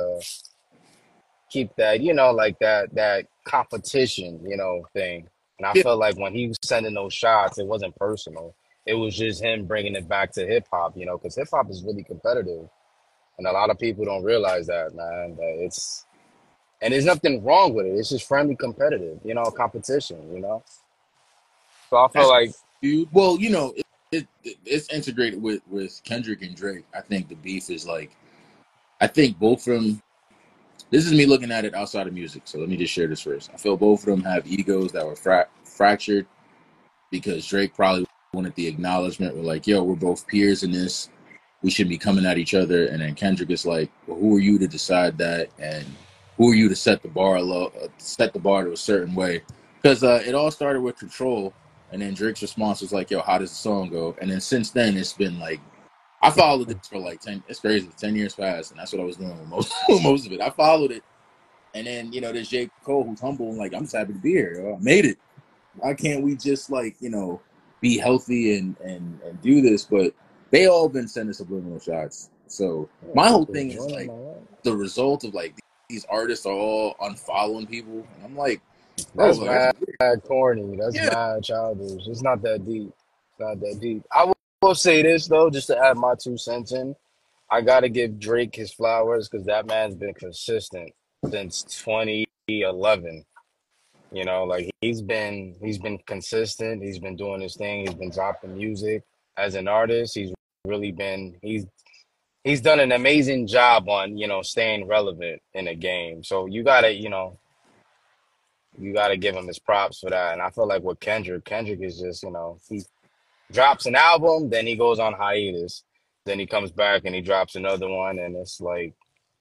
keep that, like that competition, thing. And I Yeah, felt like when he was sending those shots, it wasn't personal. It was just him bringing it back to hip hop, because hip hop is really competitive, and a lot of people don't realize that, man. And there's nothing wrong with it. It's just friendly competitive, competition. So I feel that's like, dude. Well, it's integrated with Kendrick and Drake. I think the beef is like I think both of them. This is me looking at it outside of music. So let me just share this first. I feel both of them have egos that were fractured because Drake probably wanted the acknowledgement. We're like, yo, we're both peers in this. We should be coming at each other. And then Kendrick is like, well, who are you to decide that? And who are you to set the bar low, set the bar to a certain way? Because it all started with Control. And then Drake's response was like, yo, how does the song go? And then since then, it's been like, I followed this for like 10, it's crazy, 10 years passed. And that's what I was doing with most, most of it. I followed it. And then, there's J. Cole who's humble and like, I'm just happy to be here. Yo. I made it. Why can't we just like be healthy and do this? But they all been sending subliminal shots. So my whole people thing is joining like my life. the result of like these artists are all unfollowing people, and I'm like, bro, That's like that's mad weird. corny. That's Yeah, mad childish. It's not that deep. It's not that deep. I will say this though, just to add my 2 cents in. I gotta give Drake his flowers because that man's been consistent since 2011. Like he's been consistent. He's been doing his thing. He's been dropping music as an artist. He's really been. he's done an amazing job on, staying relevant in a game. So you gotta give him his props for that. And I feel like with Kendrick is just, he drops an album, then he goes on hiatus, then he comes back and he drops another one, and it's like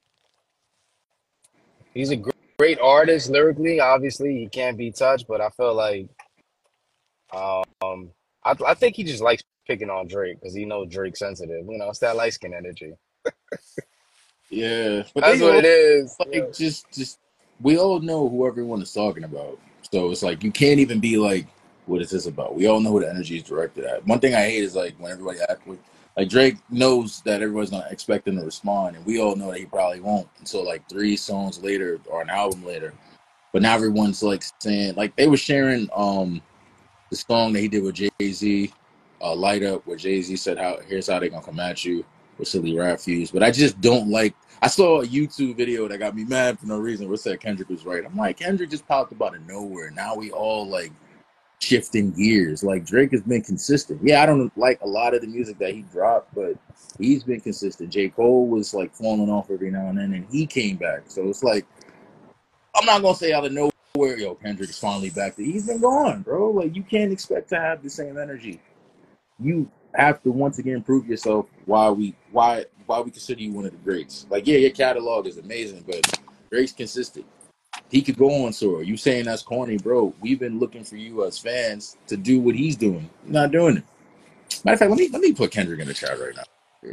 he's a great artist lyrically. Obviously, he can't be touched, but I feel like um, I think he just likes picking on Drake because he knows Drake's sensitive. It's that light skin energy. Yeah, but That's they what all it is. like just we all know who everyone is talking about. So it's like you can't even be like, what is this about? We all know who the energy is directed at. One thing I hate is like when everybody act like Drake knows that everyone's not expecting to respond, and we all know that he probably won't until like 3 songs later or an album later. But now everyone's like saying like they were sharing the song that he did with Jay-Z, Light Up, where Jay-Z said, "How here's how they gonna come at you," with Silly Rap Fuse. But I just don't like. I saw a YouTube video that got me mad for no reason where it said Kendrick was right. I'm like, Kendrick just popped up out of nowhere. Now we all like shifting gears. Like Drake has been consistent. Yeah, I don't like a lot of the music that he dropped, but he's been consistent. J. Cole was like falling off every now and then, and he came back. So it's like I'm not gonna say out of nowhere, yo, Kendrick is finally back. He's been gone, bro. Like you can't expect to have the same energy. You have to once again prove yourself why we consider you one of the greats. Like, yeah, your catalog is amazing, but Drake's consistent. He could go on tour. You saying that's corny, bro. We've been looking for you as fans to do what he's doing. You're not doing it. Matter of fact, let me put Kendrick in the chat right now.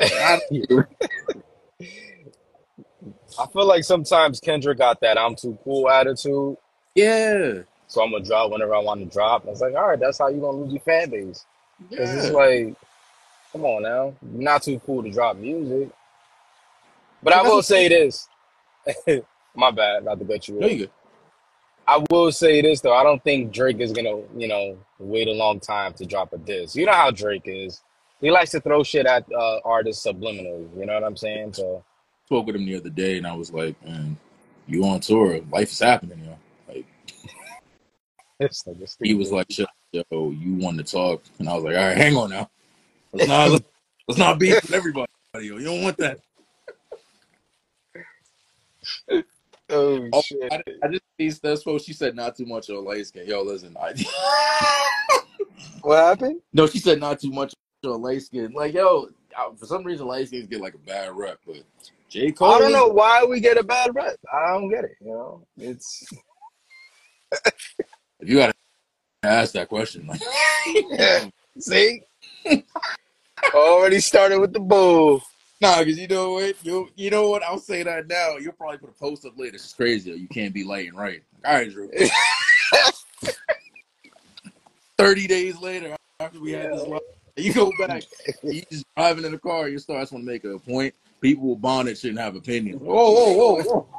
I feel like sometimes Kendrick got that I'm too cool attitude, Yeah. so I'm gonna drop whenever I want to drop. I was like, all right, that's how you gonna lose your fan base. Because it's Yeah. like, come on now, you're not too cool to drop music. But But I that's will what say this. My bad, not to cut you no off. you good. I will say this though. I don't think Drake is gonna, wait a long time to drop a diss. You know how Drake is. He likes to throw shit at artists subliminally. You know what I'm saying? So Spoke with him the other day and I was like, man, you on tour, life is happening, yo. Like it's like a he was stupid. like, yo, you want to talk? And I was like, all right, hang on now. Let's not beef with everybody. Yo. You don't want that. Oh Oh, shit! I just see Steph post. She said not too much on light skin. Yo, listen. What happened? No, she said not too much on light skin. Like, yo, for some reason, light skins get like a bad rep. But J. I don't Cole is. know why we get a bad rep. I don't get it. It's If you got to ask that question, like, see, already started with the bull. nah, because you know what, you know what, I'll say that now. You'll probably put a post up later. This is crazy. Yo. You can't be light and right. All right, Drew. 30 days later, after we had this Yeah. live, you go back, you just driving in the car, you start want to make a point. People will bond it shouldn't have opinions. Whoa, whoa, whoa, whoa.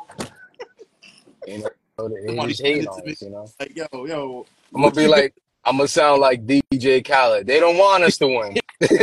They Somebody just send hating it to on me us. like, yo, I'm gonna what be you doing? like, I'm gonna sound like DJ Khaled. They don't want us to win.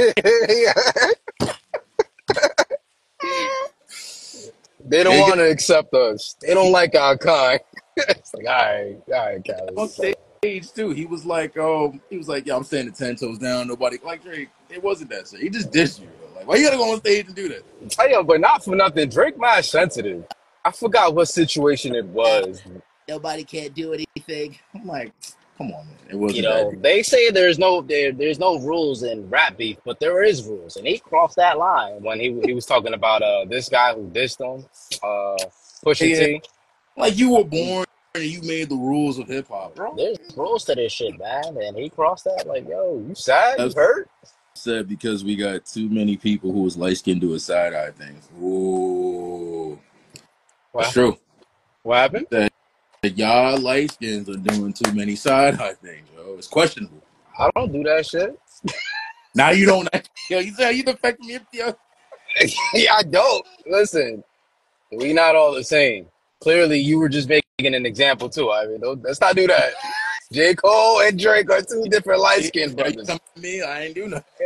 They don't They get want to accept us. They don't like our kind. It's like, all right, Khaled. on stage too. He was like, yo, I'm standing 10 toes down. Nobody like Drake. It wasn't that shit. He just dissed you. Yo. Like, why you gotta go on stage and do that? Tell you, but not for nothing. Drake mad sensitive. I forgot what situation it was. Nobody can't do anything. I'm like, come on, man. It wasn't that deep. They say there's no rules in rap beef, but there is rules, and he crossed that line when he was talking about this guy who dissed him, Pusha Yeah, T. like you were born and you made the rules of hip hop, bro. There's rules to this shit, man, and he crossed that. Like, yo, you sad? You That's hurt? said because we got too many people who was light skinned doing side eye things. Ooh, that's What? true. What He happened? said that y'all light skins are doing too many side eye things, yo. It's questionable. I don't do that shit. Now you don't. Yo, you say you affecting me, yo. Yeah, I don't. Listen, we not all the same. Clearly, you were just making an example too. I mean, let's not do that. J. Cole and Drake are two different light skinned Yo, you brothers. come to me, I ain't do nothing.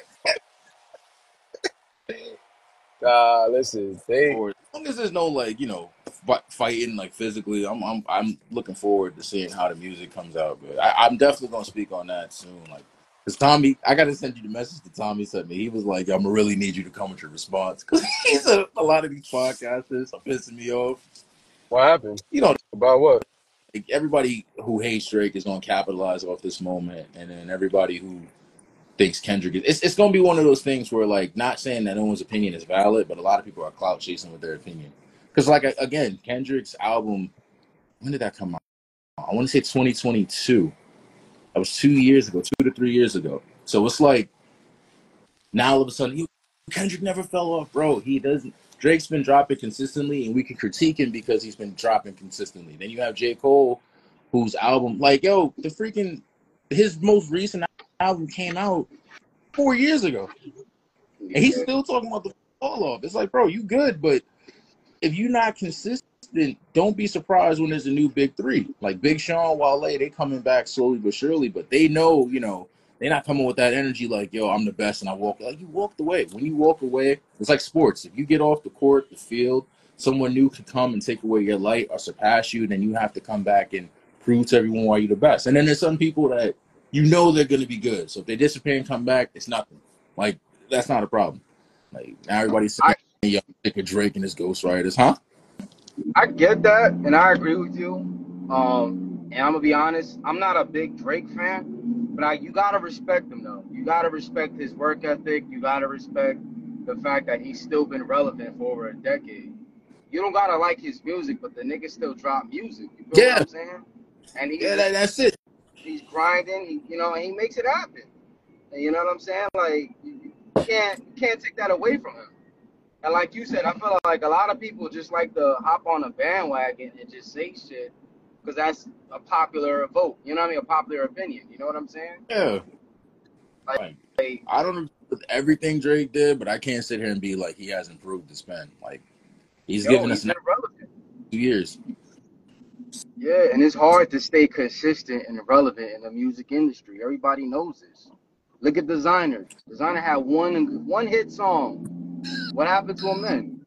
Listen, they As long as there's no like fighting like physically, I'm looking forward to seeing how the music comes out. But I'm definitely gonna speak on that soon. Like Because Tommy, I got to send you the message that Tommy sent me. He was like, I'm going to really need you to come with your response. Because he said a lot of these podcasters are pissing me off. What happened? You know, About what? like everybody who hates Drake is going to capitalize off this moment. And then everybody who thinks Kendrick is, it's going to be one of those things where, like, not saying that no one's opinion is valid, but a lot of people are clout chasing with their opinion. Because, like, again, Kendrick's album, when did that come out? I want to say 2022. That was 2 years ago, 2 to 3 years ago. So it's like, now all of a sudden, Kendrick never fell off, bro. He doesn't. Drake's been dropping consistently, and we can critique him because he's been dropping consistently. Then you have J. Cole, whose album, like, yo, his most recent album came out 4 years ago, and he's still talking about the fall off. It's like, bro, you good, but if you're not consistent, don't be surprised when there's a new big three. Like Big Sean, Wale, they coming back slowly but surely, but they know, they're not coming with that energy like, yo, I'm the best and I walk. Like, you walked away. When you walk away, it's like sports. If you get off the court, the field, someone new can come and take away your light or surpass you, then you have to come back and prove to everyone why you're the best. And then there's some people that they're going to be good. So if they disappear and come back, it's nothing. Like, that's not a problem. Like, now everybody's saying, yo, I'm sick of Drake and his ghostwriters, huh? I get that, and I agree with you. And I'm gonna be honest, I'm not a big Drake fan, but you gotta respect him though. You gotta respect his work ethic. You gotta respect the fact that he's still been relevant for over a decade. You don't gotta like his music, but the nigga still drop music. You feel what I'm saying? And that's it. He's grinding. And he makes it happen. And you know what I'm saying? Like you can't take that away from him. And like you said, I feel like a lot of people just like to hop on a bandwagon and just say shit because that's a popular vote. You know what I mean? A popular opinion. You know what I'm saying? Yeah. Like I don't agree with everything Drake did, but I can't sit here and be like he has improved his pen. Like he's given us 2 years. Yeah, and it's hard to stay consistent and relevant in the music industry. Everybody knows this. Look at Designer. Designer had one hit song. What happened to him then?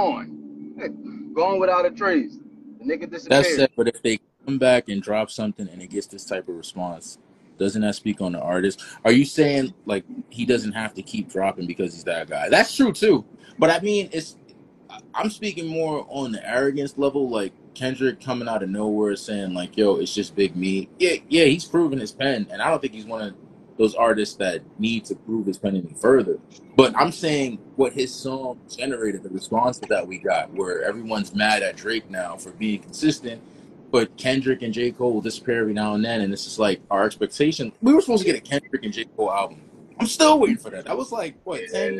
Gone. Gone without a trace. The nigga disappeared. That's it, but if they come back and drop something and it gets this type of response, doesn't that speak on the artist? Are you saying, like, he doesn't have to keep dropping because he's that guy? That's true, too. But, I mean, I'm speaking more on the arrogance level, like Kendrick coming out of nowhere saying, like, yo, it's just Big Me. Yeah, he's proven his pen, and I don't think he's one of those artists that need to prove his pen any further. But I'm saying what his song generated, the response that we got, where everyone's mad at Drake now for being consistent, but Kendrick and J. Cole will disappear every now and then, and it's just like our expectation. We were supposed to get a Kendrick and J. Cole album. I'm still waiting for that. That was like, what, 10?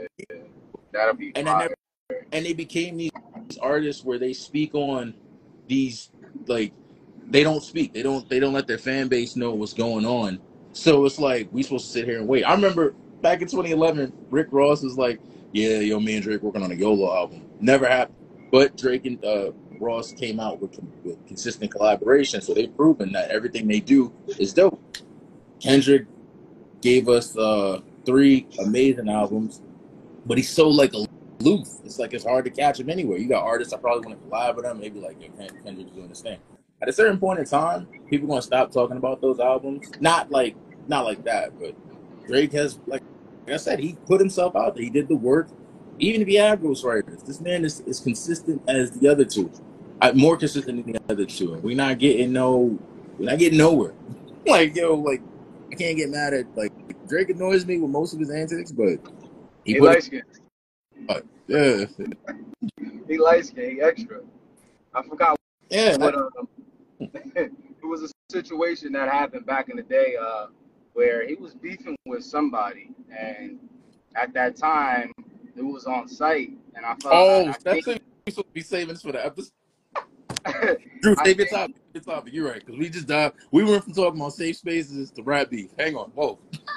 That'll be fire. And they became these artists where they speak on these, like, they don't speak. They don't let their fan base know what's going on. So it's like we supposed to sit here and wait. I remember back in 2011, Rick Ross was like, "Yeah, yo, me and Drake working on a YOLO album." Never happened. But Drake and Ross came out with consistent collaboration, so they've proven that everything they do is dope. Kendrick gave us 3 amazing albums, but he's so like aloof. It's like it's hard to catch him anywhere. You got artists I probably want to collab with him, maybe like Kendrick's doing this thing. At a certain point in time, people gonna stop talking about those albums. Not like that, but Drake has, like I said, he put himself out there. He did the work. Even if he had ghostwriters, this man is consistent as the other two. More consistent than the other two. We're not getting nowhere. Like, yo, like I can't get mad at, like, Drake annoys me with most of his antics, but he light skinned. Yeah. He light skinned, he extra. I forgot. Yeah. But it was a situation that happened back in the day where he was beefing with somebody, and at that time it was on site, and I felt that's what we supposed to be saving this for the episode. Drew, save your topic. You're right, because we just died. We went from talking about safe spaces to rap beef. Hang on, whoa.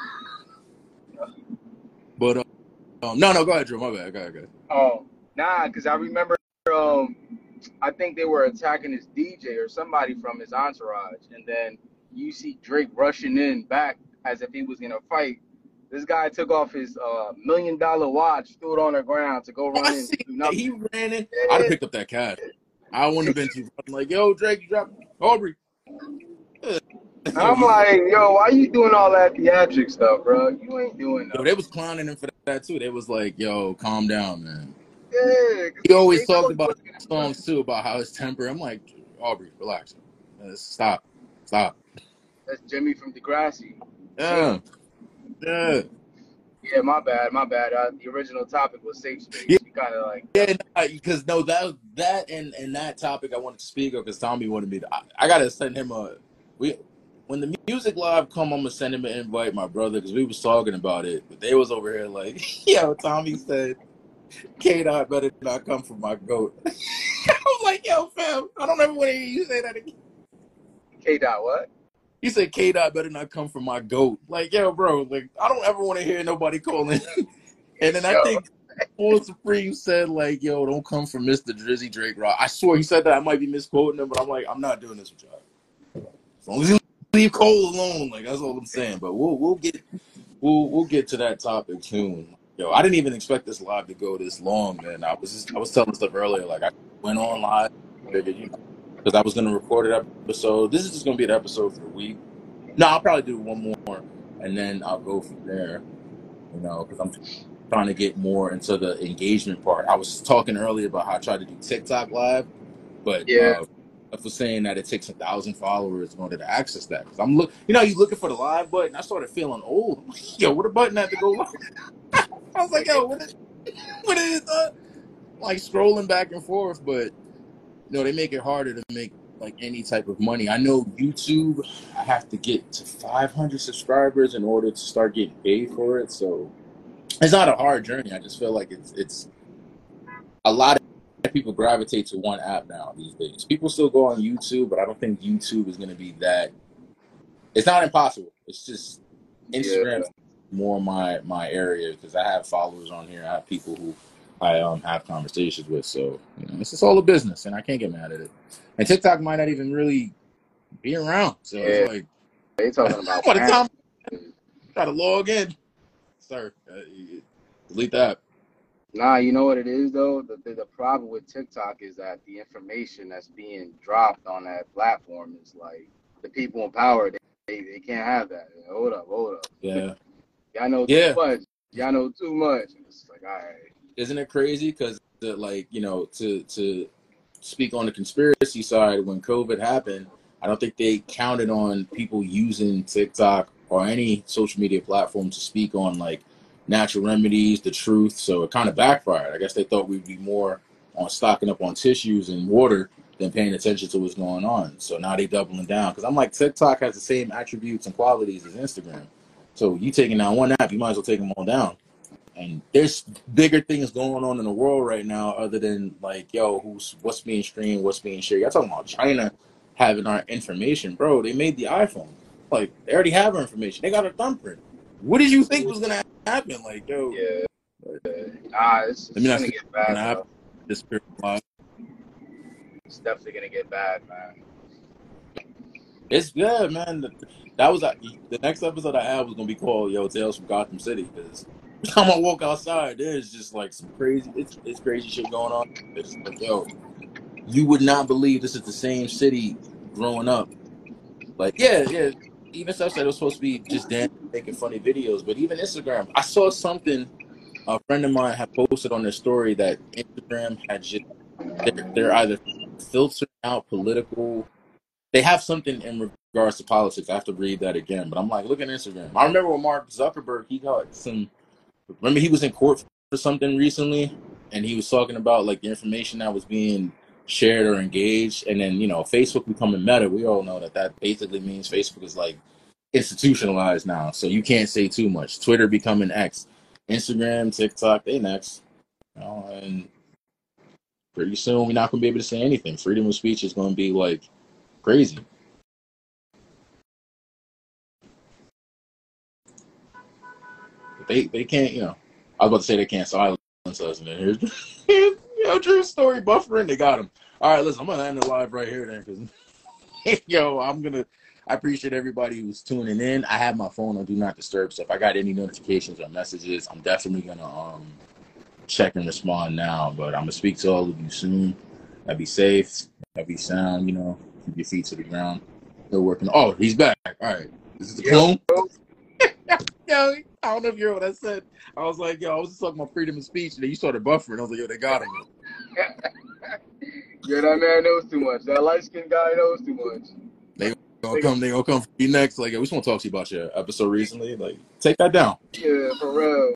But no, go ahead, Drew. My bad. Go ahead. Oh, nah, because I remember I think they were attacking his DJ or somebody from his entourage, and then you see Drake rushing in back as if he was in a fight. This guy took off his $1 million watch, threw it on the ground to go run in. He ran in. I'd have picked up that cash. I wouldn't have been too like, yo, Drake, you dropped Aubrey. Yo, I'm like, yo, why you doing all that theatric stuff, bro? You ain't doing they nothing. was clowning him for that too. They was like, yo, calm down, man. Yeah, He because always they know talked he about wasn't gonna do songs too, about how his temper. I'm like, Aubrey, relax. Stop. Stop. it. That's Jimmy from Degrassi. Yeah. Jimmy. Yeah. Yeah, my bad, my bad. The original topic was safe Yeah. space. You kind of like Yeah, because no, that and that topic I wanted to speak of because Tommy wanted me to. I gotta send him a. We when the music live come, I'm gonna send him an invite, my brother, because we was talking about it, but they was over here like, yo, Tommy said, K Dot better not come from my goat. I'm like, yo, fam, I don't ever want to hear you say that again. K Dot what? He said K Dot better not come from my goat. Like, yo, bro, like I don't ever want to hear nobody calling. And then I Yo, think Full Supreme said, like, yo, don't come from Mr. Drizzy Drake Rock. I swear he said that. I might be misquoting him, but I'm like, I'm not doing this with y'all. As long as you leave Cole alone, like that's all I'm saying. But we'll get to that topic soon. Yo, I didn't even expect this live to go this long, man. I was telling stuff earlier, like I went on live, figured, because I was gonna record an episode. This is just gonna be an episode for the week. No, I'll probably do one more, and then I'll go from there. Because I'm trying to get more into the engagement part. I was talking earlier about how I tried to do TikTok live, but yeah, I was saying that it takes 1,000 followers in order to access that. Because you looking for the live button. I started feeling old. I'm like, yo, what a button had to go live? I was like, yo, what is like scrolling back and forth? But they make it harder to make like any type of money. I know YouTube, I have to get to 500 subscribers in order to start getting paid for it. So it's not a hard journey. I just feel like it's a lot of people gravitate to one app now these days. People still go on YouTube, but I don't think YouTube is going to be that. It's not impossible. It's just yeah. Instagram's more my area because I have followers on here. I have people who I have conversations with. So it's just all a business, and I can't get mad at it. And TikTok might not even really be around. So Yeah, it's like they talking about by the banning. time I try to log in, sir, delete that. Nah, you know what it is though. The problem with TikTok is that the information that's being dropped on that platform is like the people in power. They can't have that. Hold up. Yeah. Y'all know too Yeah. much. Y'all know too much. And it's like, all right. Isn't it crazy? Because to speak on the conspiracy side, when COVID happened, I don't think they counted on people using TikTok or any social media platform to speak on like natural remedies, the truth. So it kind of backfired. I guess they thought we'd be more on stocking up on tissues and water than paying attention to what's going on. So now they doubling down because I'm like TikTok has the same attributes and qualities as Instagram. So you taking down one app, you might as well take them all down. And there's bigger things going on in the world right now other than like, yo, what's being streamed, what's being shared. Y'all talking about China having our information, bro. They made the iPhone. Like, they already have our information. They got a thumbprint. What did you think was gonna happen? Like, yo, Yeah. Nah, it's let me not gonna say get bad, gonna happen. bro. It's definitely gonna get bad, man. It's good, man. That was the next episode I had was gonna be called "Yo Tales from Gotham City" because I'm gonna walk outside. There's just like some crazy, it's crazy shit going on. It's like, yo, you would not believe this is the same city growing up. Like, yeah. Even stuff said it was supposed to be just dancing, making funny videos, but even Instagram, I saw something a friend of mine had posted on their story that Instagram had just they're either filtering out political. They have something in regards to politics. I have to read that again, but I'm like, look at Instagram. I remember when Mark Zuckerberg, he got some. Remember, he was in court for something recently, and he was talking about like the information that was being shared or engaged, and then Facebook becoming Meta. We all know that basically means Facebook is like institutionalized now, so you can't say too much. Twitter becoming X, Instagram, TikTok, they next, and pretty soon we're not gonna be able to say anything. Freedom of speech is gonna be like crazy. They can't, I was about to say they can't silence us, and then here's true story buffering. They got him. All right, listen, I'm gonna end the live right here then, because I appreciate everybody who's tuning in. I have my phone on Do Not Disturb, so if I got any notifications or messages, I'm definitely gonna check and respond now. But I'm gonna speak to all of you soon. Be safe, be sound. Keep your feet to the ground. Still working. Oh, he's back. All right. Is it the Yo, clone? Yo, I don't know if you heard what I said. I was like, yo, I was just talking about freedom of speech, and then you started buffering. I was like, yo, they got him. yeah, that man knows too much. That light skinned guy knows too much. They gonna come for you next. Like, yo, we just want to talk to you about your episode recently. Like, take that down. Yeah, for real.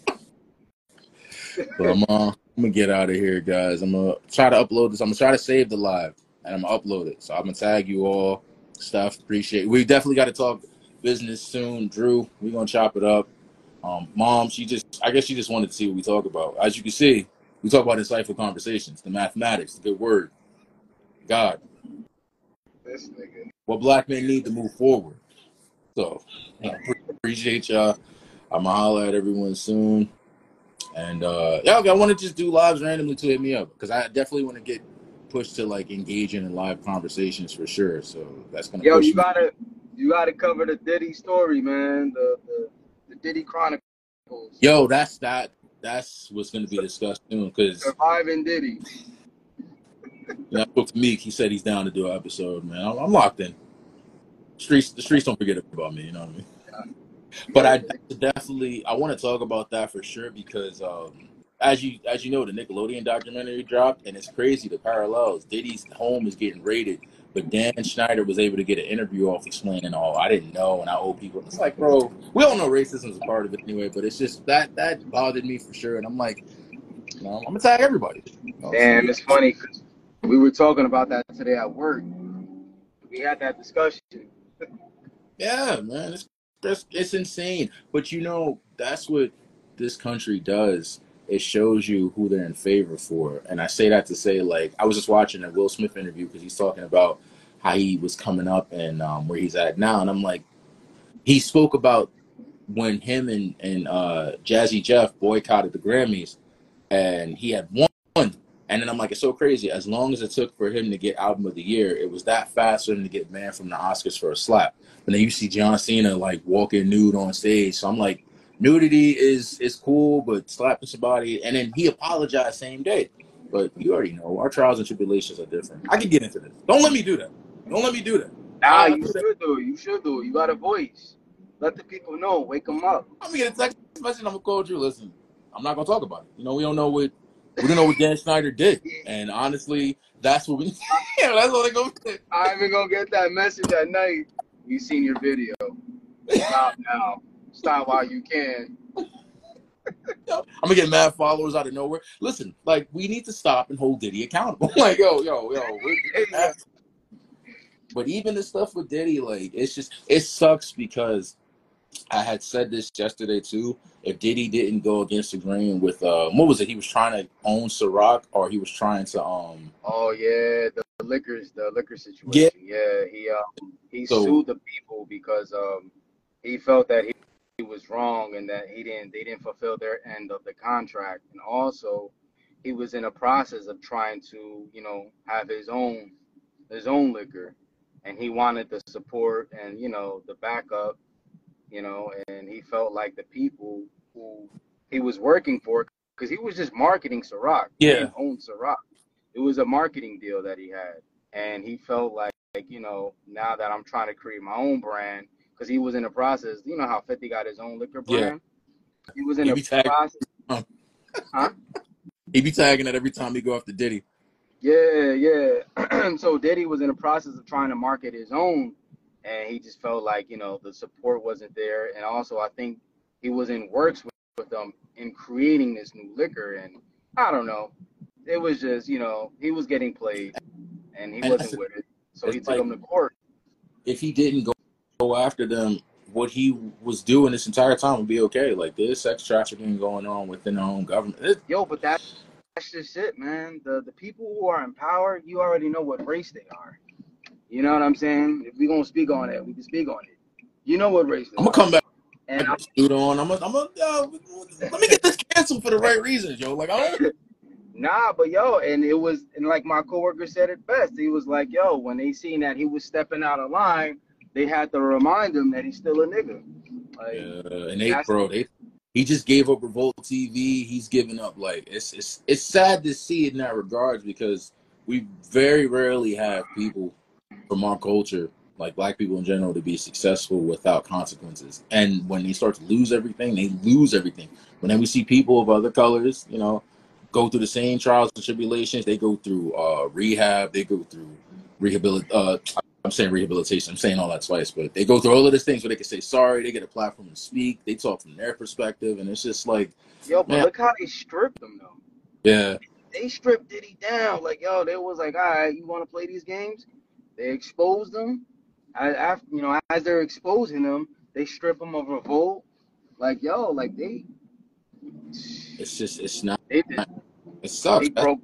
But I'm gonna get out of here, guys. I'm gonna try to upload this. I'm gonna try to save the live, and I'm gonna upload it. So I'm gonna tag you all. Stuff, appreciate it. We definitely got to talk business soon. Drew, we're gonna chop it up. Mom, I guess she just wanted to see what we talk about. As you can see, we talk about insightful conversations, the mathematics, the good word, God, This nigga. what black men need to move forward. So, appreciate y'all. I'm gonna holler at everyone soon. And yeah, I want to just do lives randomly to hit me up because I definitely want to get pushed to like engaging in live conversations for sure. So that's gonna Yo, push you me. gotta cover the Diddy story, man. The Diddy Chronicles. Yo, that's what's gonna be discussed soon because Surviving Diddy. I spoke to Meek. He said he's down to do an episode. Man, I'm locked in. The streets don't forget about me. You know what I mean? But I definitely want to talk about that for sure because as you know, the Nickelodeon documentary dropped and it's crazy the parallels. Diddy's home is getting raided, but Dan Schneider was able to get an interview off explaining all. I didn't know, and I owe people. It's like, bro, we all know racism is a part of it anyway, but it's just that bothered me for sure. And I'm like, you know, I'm gonna tag everybody. You know, Damn, it's funny because we were talking about that today at work. We had that discussion. Yeah, man, it's insane. But you know, that's what this country does. It shows you who they're in favor for. And I say that to say, like, I was just watching a Will Smith interview because he's talking about how he was coming up and where he's at now. And I'm like, he spoke about when him and Jazzy Jeff boycotted the Grammys and he had won. And then I'm like, it's so crazy. As long as it took for him to get Album of the Year, it was that fast for him to get banned from the Oscars for a slap. But then you see John Cena like walking nude on stage. So I'm like, nudity is cool, but slapping somebody. And then he apologized same day. But you already know, our trials and tribulations are different. I can get into this. Don't let me do that. Don't let me do that. Nah, you should do it. You should do it. You got a voice. Let the people know. Wake them up. I'm going to get a text message. I'm going to call Drew. Listen, I'm not going to talk about it. You know, we don't know what Dan Schneider did. And honestly, that's what we that's what they're going to say. I'm even going to get that message at night. We seen your video. Stop now. Stop while you can. I'm going to get mad followers out of nowhere. Listen, like, we need to stop and hold Diddy accountable. Like, yo. But even the stuff with Diddy, like, it sucks because I had said this yesterday too. If Diddy didn't go against the grain with what was it? He was trying to own Ciroc, or he was trying to Oh yeah, the liquor situation. Yeah, he sued the people because he felt that he was wrong and that they didn't fulfill their end of the contract, and also he was in a process of trying to have his own liquor, and he wanted the support and the backup. And he felt like the people who he was working for, because he was just marketing Ciroc. He didn't own Ciroc. It was a marketing deal that he had. And he felt like now that I'm trying to create my own brand, because he was in the process, you know how 50 got his own liquor brand? Yeah. He was in the process. Huh? He be tagging it every time he go after Diddy. Yeah. So Diddy was in the process of trying to market his own. And he just felt like, the support wasn't there. And also, I think he was in works with them in creating this new liquor. And I don't know. It was just, he was getting played and he wasn't with it. So he took him to court. If he didn't go after them, what he was doing this entire time would be okay. Like, there's sex trafficking going on within our own government. But that's just it, man. The people who are in power, you already know what race they are. You know what I'm saying? If we're gonna speak on it, we can speak on it. You know what race? I'm gonna come back and let me get this canceled for the right reasons, yo. Like, I don't. Nah, but and like my coworker said it best. He was like, yo, when they seen that he was stepping out of line, they had to remind him that he's still a nigga. Like, he just gave up Revolt TV. He's given up. Like, it's sad to see it in that regards because we very rarely have people from our culture like black people in general, to be successful without consequences. And when they start to lose everything, they lose everything. When then we see people of other colors, you know, go through the same trials and tribulations, they go through rehab, they go through I'm saying rehabilitation. I'm saying all that twice, but they go through all of these things where they can say sorry. They get a platform to speak. They talk from their perspective, and it's just like, Yo, but man, look how they stripped him though. yeah, They stripped Diddy down. Like, yo, they was like, all right, you want to play these games? They exposed him. As they're exposing him, they strip him of revolt. Like, yo, like it's not, they did, it sucks. they broke,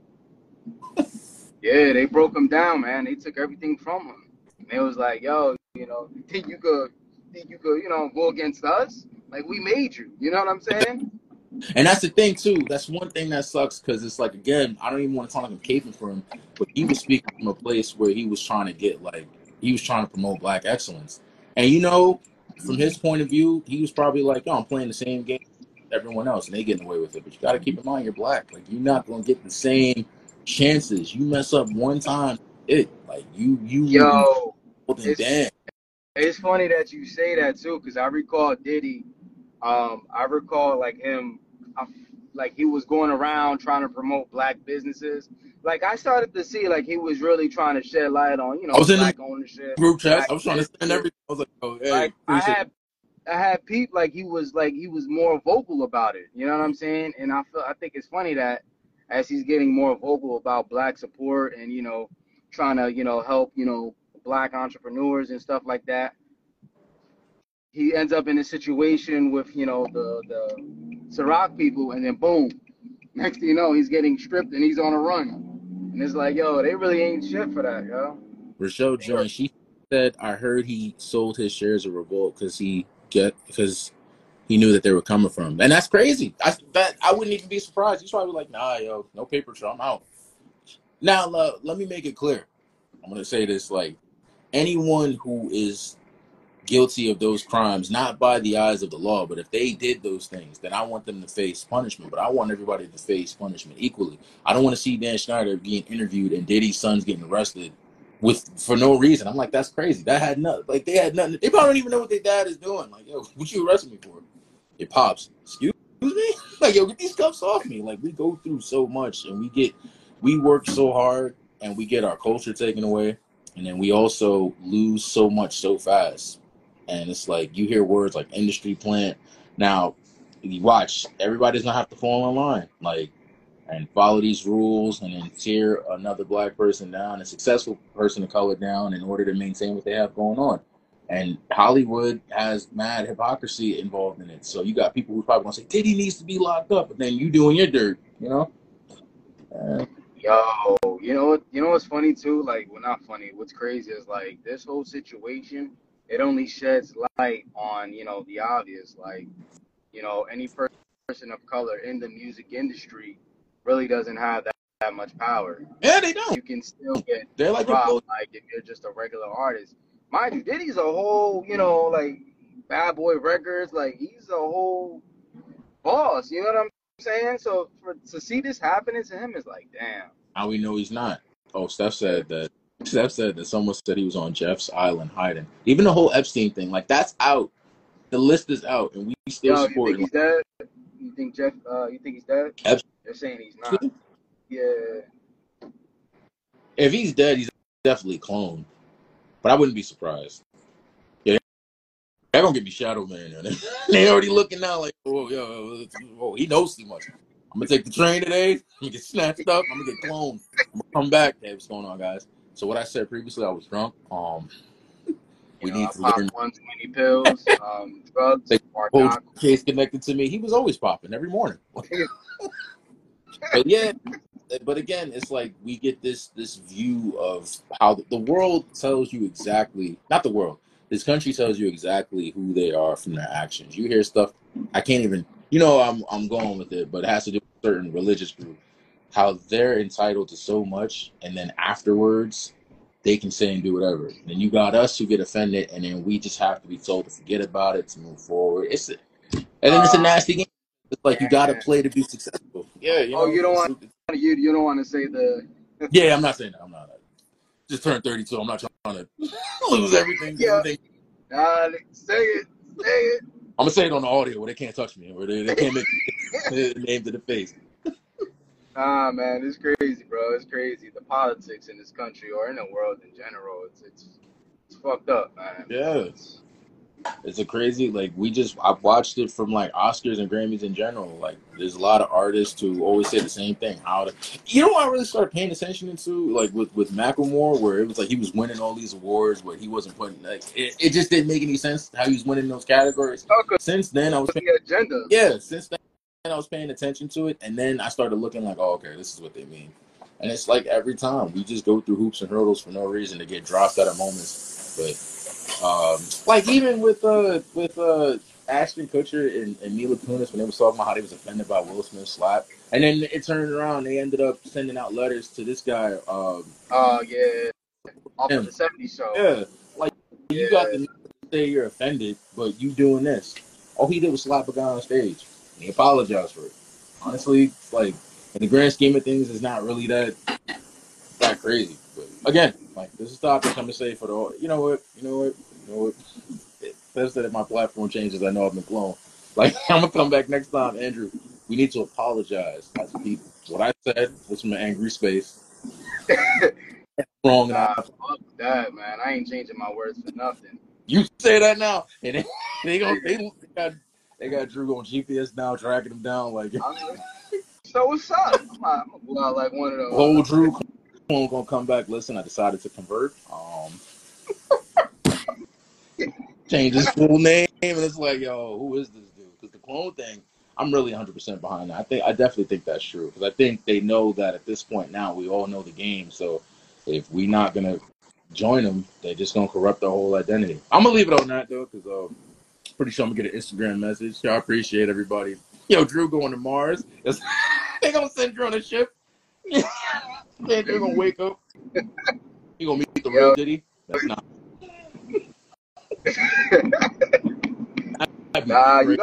they broke him down, man. They took everything from him. And they was like, yo, you think you could, go against us? Like, we made you. You know what I'm saying? And that's the thing too. That's one thing that sucks because it's like, again, I don't even want to talk like I'm caping for him, but he was speaking from a place where he was trying to get he was trying to promote black excellence. And from his point of view, he was probably like, yo, I'm playing the same game as everyone else, and they getting away with it. But you got to keep in mind, you're black. Like, you're not gonna get the same chances. You mess up one time, you will be Yo, holding down. it's funny that you say that too, because I recall Diddy. I recall like him, like he was going around trying to promote black businesses. Like I started to see like he was really trying to shed light on, I was in the black ownership, group chats. black I was trying to send businesses. everything. I was like, oh, hey, Like appreciate it. I had peep like he was more vocal about it. You know what I'm saying? And I think it's funny that as he's getting more vocal about black support and trying to help black entrepreneurs and stuff like that, he ends up in a situation with the Ciroc people, and then boom, next thing you know, he's getting stripped and he's on a run, and it's like, yo, they really ain't shit for that, yo. Rochelle joined. She said, "I heard he sold his shares of Revolt because he knew that they were coming from him, and that's crazy. I wouldn't even be surprised. He's probably like, nah, yo, no paper trail, I'm out." Now, let me make it clear. I'm gonna say this: like, anyone who is guilty of those crimes, not by the eyes of the law, but if they did those things, then I want them to face punishment. But I want everybody to face punishment equally. I don't want to see Dan Schneider being interviewed and Diddy's son's getting arrested for no reason. I'm like, that's crazy. That had nothing. Like, they had nothing. They probably don't even know what their dad is doing. Like, yo, what you arresting me for? It pops. Excuse me? Like, yo, get these cuffs off me. Like, we go through so much, and we work so hard, and we get our culture taken away, and then we also lose so much so fast. And it's like, you hear words like industry plant. Now, you watch, everybody's gonna have to fall in line, like, and follow these rules, and then tear another black person down, a successful person of color down, in order to maintain what they have going on. And Hollywood has mad hypocrisy involved in it. So you got people who probably gonna say Diddy needs to be locked up, but then you doing your dirt, Yo, what's funny too? Like, well, not funny. What's crazy is like this whole situation. It only sheds light on the obvious. Like, any person of color in the music industry really doesn't have that much power. Yeah, they don't. You can still get They're like dropped, like if you're just a regular artist. Mind you, Diddy's a whole, like Bad Boy Records, like he's a whole boss. You know what I'm saying? So to see this happening to him is like, damn. How we know he's not? Oh, Steph said that someone said he was on Jeff's island hiding. Even the whole Epstein thing, like, that's out. The list is out, and we still support him. You think he's dead? You think Jeff? You think he's dead? Epstein? They're saying he's not. Yeah. If he's dead, he's definitely cloned. But I wouldn't be surprised. Yeah, they're gonna get me Shadow Man. They already looking now like, oh, he knows too much. I'm gonna take the train today. I'm gonna get snatched up. I'm gonna get cloned. I'm gonna come back. Hey, what's going on, guys? So what I said previously, I was drunk. We need to learn 120 pills, drugs, whole case connected to me. He was always popping every morning. But yeah, but again, it's like we get this view of how the world tells you exactly, not the world, this country tells you exactly who they are from their actions. You hear stuff, I can't even, I'm going with it, but it has to do with a certain religious group, how they're entitled to so much, and then afterwards they can say and do whatever. And then you got us who get offended, and then we just have to be told to forget about it, to move forward. And then it's a nasty game. It's like, you got to play to be successful. Yeah, you don't want to say the. Yeah, I'm not saying that. I'm not. just turned 32. I'm not trying to lose everything. Yeah. everything. Say it. I'm gonna say it on the audio where they can't touch me, or they can't make the name to the face. Ah, man, it's crazy, bro. It's crazy. The politics in this country or in the world in general, it's fucked up, man. Yeah. It's a crazy, like, I've watched it from, like, Oscars and Grammys in general. Like, there's a lot of artists who always say the same thing. You know what I really started paying attention to? Like, with Macklemore, where it was like he was winning all these awards, but he wasn't putting, like, it just didn't make any sense how he was winning those categories. Since then, I was the agenda. Yeah, since then, I was paying attention to it, and then I started looking like, oh, okay, this is what they mean. And it's like every time, we just go through hoops and hurdles for no reason to get dropped at a moments. But like even with Ashton Kutcher and Mila Kunis, when they were talking about how they was offended by Will Smith's slap, and then it turned around, they ended up sending out letters to this guy. Yeah, off of the '70s show. Yeah, like you got to say you're offended, but you doing this. All he did was slap a guy on stage, and he apologized for it. Honestly, like in the grand scheme of things, it's not really that crazy. But again, like this is the topic I'm gonna say for the. You know what? Especially if my platform changes, I know I've been blown. Like I'm gonna come back next time, Andrew. We need to apologize as people. What I said was from an angry space. Wrong. Fuck that, man. I ain't changing my words for nothing. You say that now, and they got Drew on GPS now, tracking him down. Like, so what's up? I'm gonna go out like one of those. Whole Drew gonna come back. Listen, I decided to convert. Change his full name, and it's like, yo, who is this dude? Because the clone thing, I'm really 100% behind that. I definitely think that's true. Because I think they know that at this point now, we all know the game. So if we not gonna join them, they're just gonna corrupt the whole identity. I'm gonna leave it on that though, because pretty sure I'm gonna get an Instagram message. I appreciate everybody. Yo, Drew going to Mars. They gonna send Drew on a ship. They're gonna wake up. You gonna meet the real Diddy? That's not. Nah, you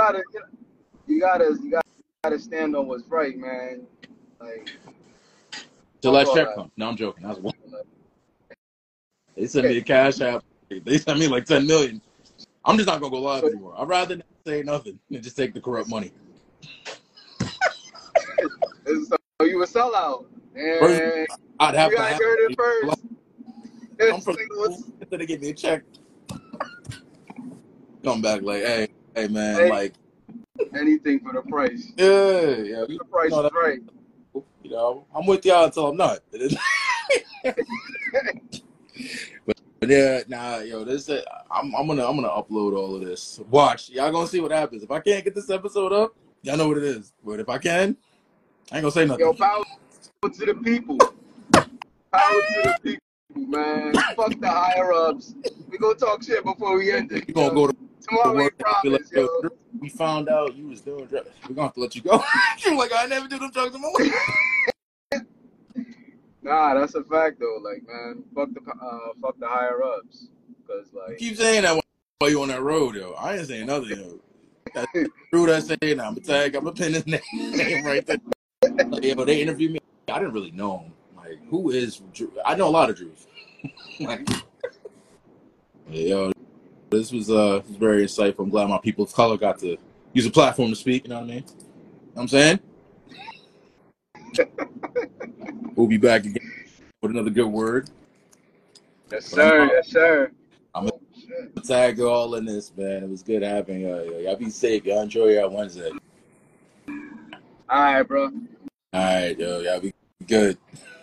gotta stand on what's right, man. Like till that check comes. No, I'm joking. That's one. They sent me a cash app. They sent me like 10 million. I'm just not gonna go live anymore. I'd rather not say nothing than just take the corrupt money. So you a sellout. And I'd have to have it first. I'm from to give me a check. Come back like, hey man, like anything for the price. Yeah. The price is right. You know, I'm with y'all until I'm not. But yeah, nah, yo, I'm gonna upload all of this. Watch, y'all gonna see what happens. If I can't get this episode up, y'all know what it is. But if I can, I ain't gonna say nothing. Yo, power to the people. Power to the people, man. Fuck the higher ups. We gonna talk shit before we end it. You gonna go to tomorrow? We work promise, like, yo. We found out you was doing drugs. We're gonna have to let you go. You're like, I never do them drugs in my life. Nah, that's a fact though. Like, man, fuck the higher ups, cause like you keep saying that while you on that road, yo. I ain't saying nothing, yo. That's true. That's saying I'm gonna pin his name right there. Like, yo, they interviewed me. I didn't really know him. Like, who is Drew? I know a lot of Drews. Like, yo, this was very insightful. I'm glad my people of color got to use a platform to speak. You know what I mean? You know what I'm saying? We'll be back again with another good word. Yes, sir. Yes, sir. I'm gonna tag you all in this, man. It was good having you. Y'all be safe. Y'all enjoy your Wednesday. All right, bro. All right, yo. Y'all be good.